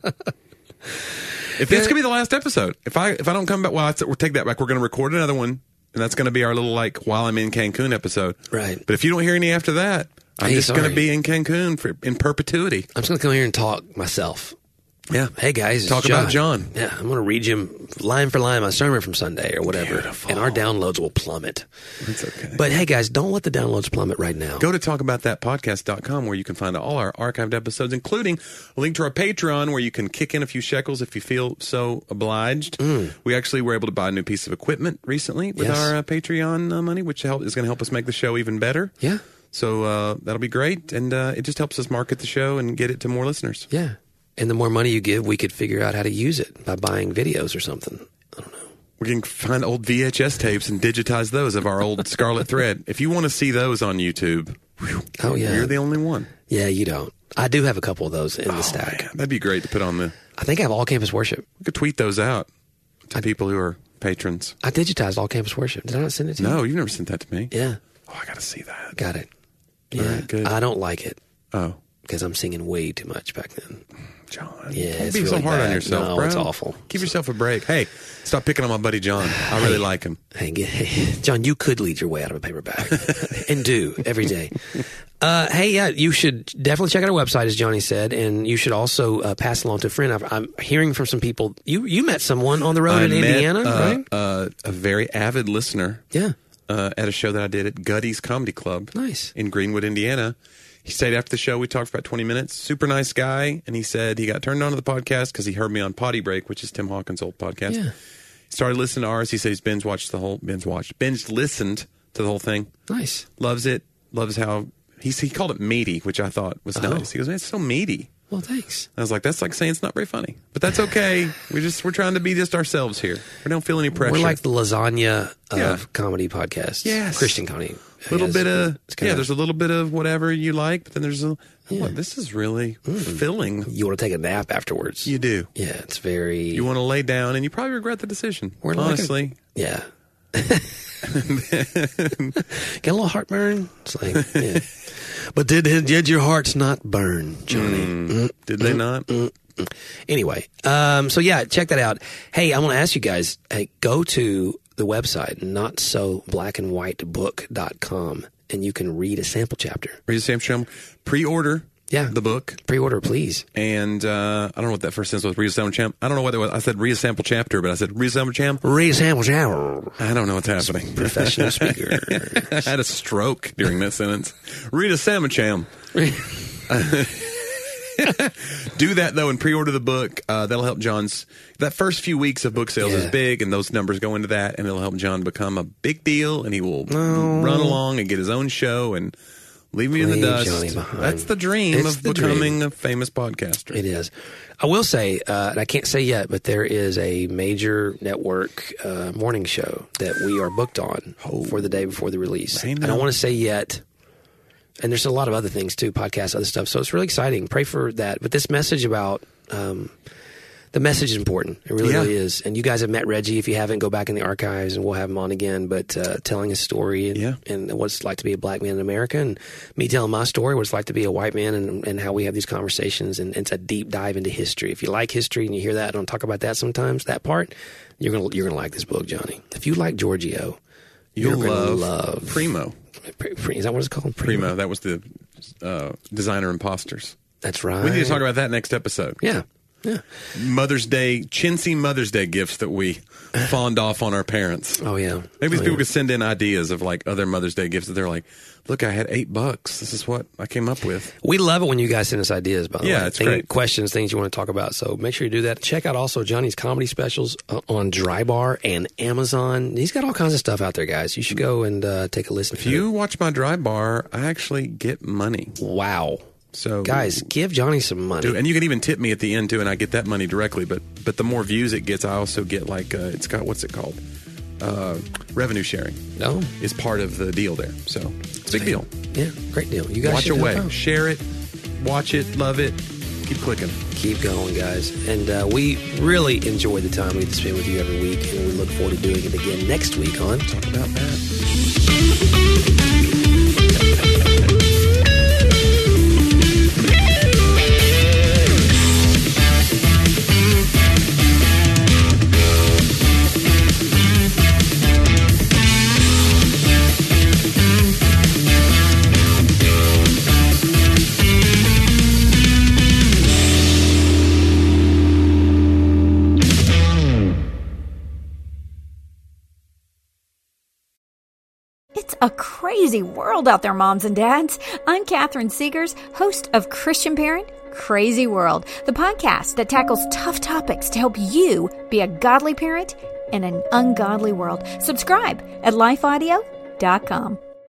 Speaker 3: If this could be the last episode, if I if I don't come back, well, we'll take that back. We're going to record another one, and that's going to be our little like while I'm in Cancun episode.
Speaker 2: Right.
Speaker 3: But if you don't hear any after that, I'm
Speaker 2: Hey,
Speaker 3: just going
Speaker 2: sorry.
Speaker 3: to be in Cancun for in perpetuity.
Speaker 2: I'm just going to come here and talk myself.
Speaker 3: Yeah.
Speaker 2: Hey guys, it's
Speaker 3: Talk about John.
Speaker 2: Yeah, I'm going to read you line for line my sermon from Sunday or whatever,
Speaker 3: Beautiful.
Speaker 2: and our downloads will plummet.
Speaker 3: It's okay.
Speaker 2: But hey guys, don't let the downloads plummet right now.
Speaker 3: Go to talk about that podcast dot com where you can find all our archived episodes, including a link to our Patreon where you can kick in a few shekels if you feel so obliged. We actually were able to buy a new piece of equipment recently with
Speaker 2: Yes.
Speaker 3: our uh, Patreon uh, money, which help, is going to help us make the show even better.
Speaker 2: Yeah,
Speaker 3: So uh, that'll be great, and uh, it just helps us market the show and get it to more listeners.
Speaker 2: yeah. And the more money you give, we could figure out how to use it by buying videos or something. I don't know.
Speaker 3: We can find old V H S tapes and digitize those of our old Scarlet Thread. If you want to see those on YouTube, whew,
Speaker 2: Oh, yeah.
Speaker 3: you're the only one.
Speaker 2: Yeah, you don't. I do have a couple of those in the
Speaker 3: Oh,
Speaker 2: stack.
Speaker 3: man, that'd be great to put on the.
Speaker 2: I think I have All Campus Worship.
Speaker 3: We could tweet those out to people who are patrons.
Speaker 2: I digitized All Campus Worship. Did I not send it to you?
Speaker 3: No, you've never sent that to me.
Speaker 2: Yeah,
Speaker 3: Oh, I got to see that.
Speaker 2: got it.
Speaker 3: All
Speaker 2: Yeah,
Speaker 3: right, good.
Speaker 2: I don't like it
Speaker 3: Oh,
Speaker 2: because I'm singing way too much back then.
Speaker 3: John.
Speaker 2: Yeah,
Speaker 3: Don't
Speaker 2: it's
Speaker 3: be so
Speaker 2: really
Speaker 3: hard on
Speaker 2: bad.
Speaker 3: yourself,
Speaker 2: No,
Speaker 3: bro.
Speaker 2: it's awful.
Speaker 3: Give yourself a break. Hey, stop picking on my buddy John. I really like him.
Speaker 2: Hey, get, hey, John, you could lead your way out of a paper bag and do every day. Uh, hey, yeah, you should definitely check out our website, as Johnny said, and you should also uh, pass along to a friend. I've, I'm hearing from some people. You you met someone on the road
Speaker 3: I
Speaker 2: in
Speaker 3: met,
Speaker 2: Indiana,
Speaker 3: uh,
Speaker 2: right?
Speaker 3: Uh, a very avid listener
Speaker 2: Yeah,
Speaker 3: uh, at a show that I did at Gutty's Comedy Club.
Speaker 2: Nice.
Speaker 3: In Greenwood, Indiana. He stayed after the show. We talked for about twenty minutes. Super nice guy. And he said he got turned on to the podcast because he heard me on Potty Break, which is Tim Hawkins' old podcast.
Speaker 2: Yeah.
Speaker 3: He started listening to ours. He said he's binge watched the whole, binge watched, binge listened to the whole thing.
Speaker 2: nice.
Speaker 3: Loves it. Loves how, he, he called it meaty, which I thought was
Speaker 2: Oh.
Speaker 3: nice. He goes, man, it's so meaty.
Speaker 2: Well, thanks.
Speaker 3: I was like, that's like saying it's not very funny. But that's okay. we just, we're trying to be just ourselves here. We don't feel any pressure.
Speaker 2: We're like the lasagna of
Speaker 3: Yeah.
Speaker 2: comedy podcasts.
Speaker 3: Yes.
Speaker 2: Christian comedy.
Speaker 3: a little
Speaker 2: Yes.
Speaker 3: bit of,
Speaker 2: It's kinda-
Speaker 3: yeah, there's a little bit of whatever you like, but then there's a, oh, this is really filling.
Speaker 2: You want to take a nap afterwards.
Speaker 3: You do.
Speaker 2: Yeah, it's very.
Speaker 3: You want to lay down, and you probably regret the decision.
Speaker 2: We're like a-
Speaker 3: honestly.
Speaker 2: Yeah. Get a little heartburn. It's like, yeah. But did did your hearts not burn, Johnny? Mm.
Speaker 3: Did they not?
Speaker 2: Anyway, um, so yeah, check that out. Hey, I want to ask you guys. Hey, go to the website not so black and white book dot com, and you can read a sample chapter.
Speaker 3: Read Sam Shum. Pre-order.
Speaker 2: Yeah.
Speaker 3: The book.
Speaker 2: Pre-order, please.
Speaker 3: And uh, I don't know what that first sentence was. Read a sample champ. I don't know what that was. I said read a sample chapter, but I said read a sample champ.
Speaker 2: Read a sample chapter.
Speaker 3: I don't know what's happening.
Speaker 2: Professional speaker.
Speaker 3: I had a stroke during that sentence. Read a salmon cham. Do that, though, and pre-order the book. Uh, that'll help John's... That first few weeks of book sales
Speaker 2: Yeah.
Speaker 3: is big, and those numbers go into that, and it'll help John become a big deal, and he will
Speaker 2: Oh.
Speaker 3: run along and get his own show and leave me in the
Speaker 2: Leave
Speaker 3: dust.
Speaker 2: Johnny behind.
Speaker 3: That's the dream
Speaker 2: It's
Speaker 3: of
Speaker 2: the
Speaker 3: becoming
Speaker 2: dream.
Speaker 3: a famous podcaster.
Speaker 2: It is. I will say, uh, and I can't say yet, but there is a major network uh, morning show that we are booked on for the day before the release.
Speaker 3: I know.
Speaker 2: I don't want to say yet. And there's a lot of other things too, podcasts, other stuff. So it's really exciting. Pray for that. But this message about um, the message is important. It really,
Speaker 3: Yeah.
Speaker 2: really is. And you guys have met Reggie. If you haven't, go back in the archives and we'll have him on again. But uh, telling his story and,
Speaker 3: Yeah.
Speaker 2: and what it's like to be a black man in America, and me telling my story, what it's like to be a white man, and, and how we have these conversations. And, and it's a deep dive into history. If you like history and you hear that, and I'll talk about that sometimes, that part, you're gonna you're gonna like this book, Johnny. If you like Giorgio, you're
Speaker 3: You'll
Speaker 2: gonna
Speaker 3: love,
Speaker 2: love
Speaker 3: Primo.
Speaker 2: Pre- Pre- is that what it's called?
Speaker 3: Primo. That was the uh, designer imposters.
Speaker 2: That's right.
Speaker 3: We need to talk about that next episode.
Speaker 2: Yeah. Yeah.
Speaker 3: Mother's Day, chintzy Mother's Day gifts that we fawned off on our parents.
Speaker 2: Oh, yeah.
Speaker 3: Maybe these
Speaker 2: oh,
Speaker 3: people
Speaker 2: yeah.
Speaker 3: could send in ideas of like other Mother's Day gifts that they're like, look, I had eight bucks. This is what I came up with.
Speaker 2: We love it when you guys send us ideas, by the
Speaker 3: Yeah,
Speaker 2: way.
Speaker 3: it's
Speaker 2: Thing-
Speaker 3: great.
Speaker 2: Questions, things you want to talk about. So make sure you do that. Check out also Johnny's comedy specials uh, on Dry Bar and Amazon. He's got all kinds of stuff out there, guys. You should go and uh, take a listen.
Speaker 3: If you watch my Dry Bar, I actually get money.
Speaker 2: Wow.
Speaker 3: So
Speaker 2: Guys, give Johnny some money.
Speaker 3: do, and you can even tip me at the end too, and I get that money directly. But but the more views it gets, I also get like uh, it's got what's it called? Uh, revenue sharing
Speaker 2: No?
Speaker 3: is part of the deal there. So it's a big deal.
Speaker 2: Yeah, great deal. You guys
Speaker 3: Watch
Speaker 2: should
Speaker 3: away,
Speaker 2: help out.
Speaker 3: share it, watch it, love it, keep clicking.
Speaker 2: Keep going, guys. And uh, we really enjoy the time we get to spend with you every week, and we look forward to doing it again next week on
Speaker 3: Talk about that.
Speaker 4: It's a crazy world out there, moms and dads. I'm Catherine Seegers, host of Christian Parent Crazy World, the podcast that tackles tough topics to help you be a godly parent in an ungodly world. Subscribe at life audio dot com.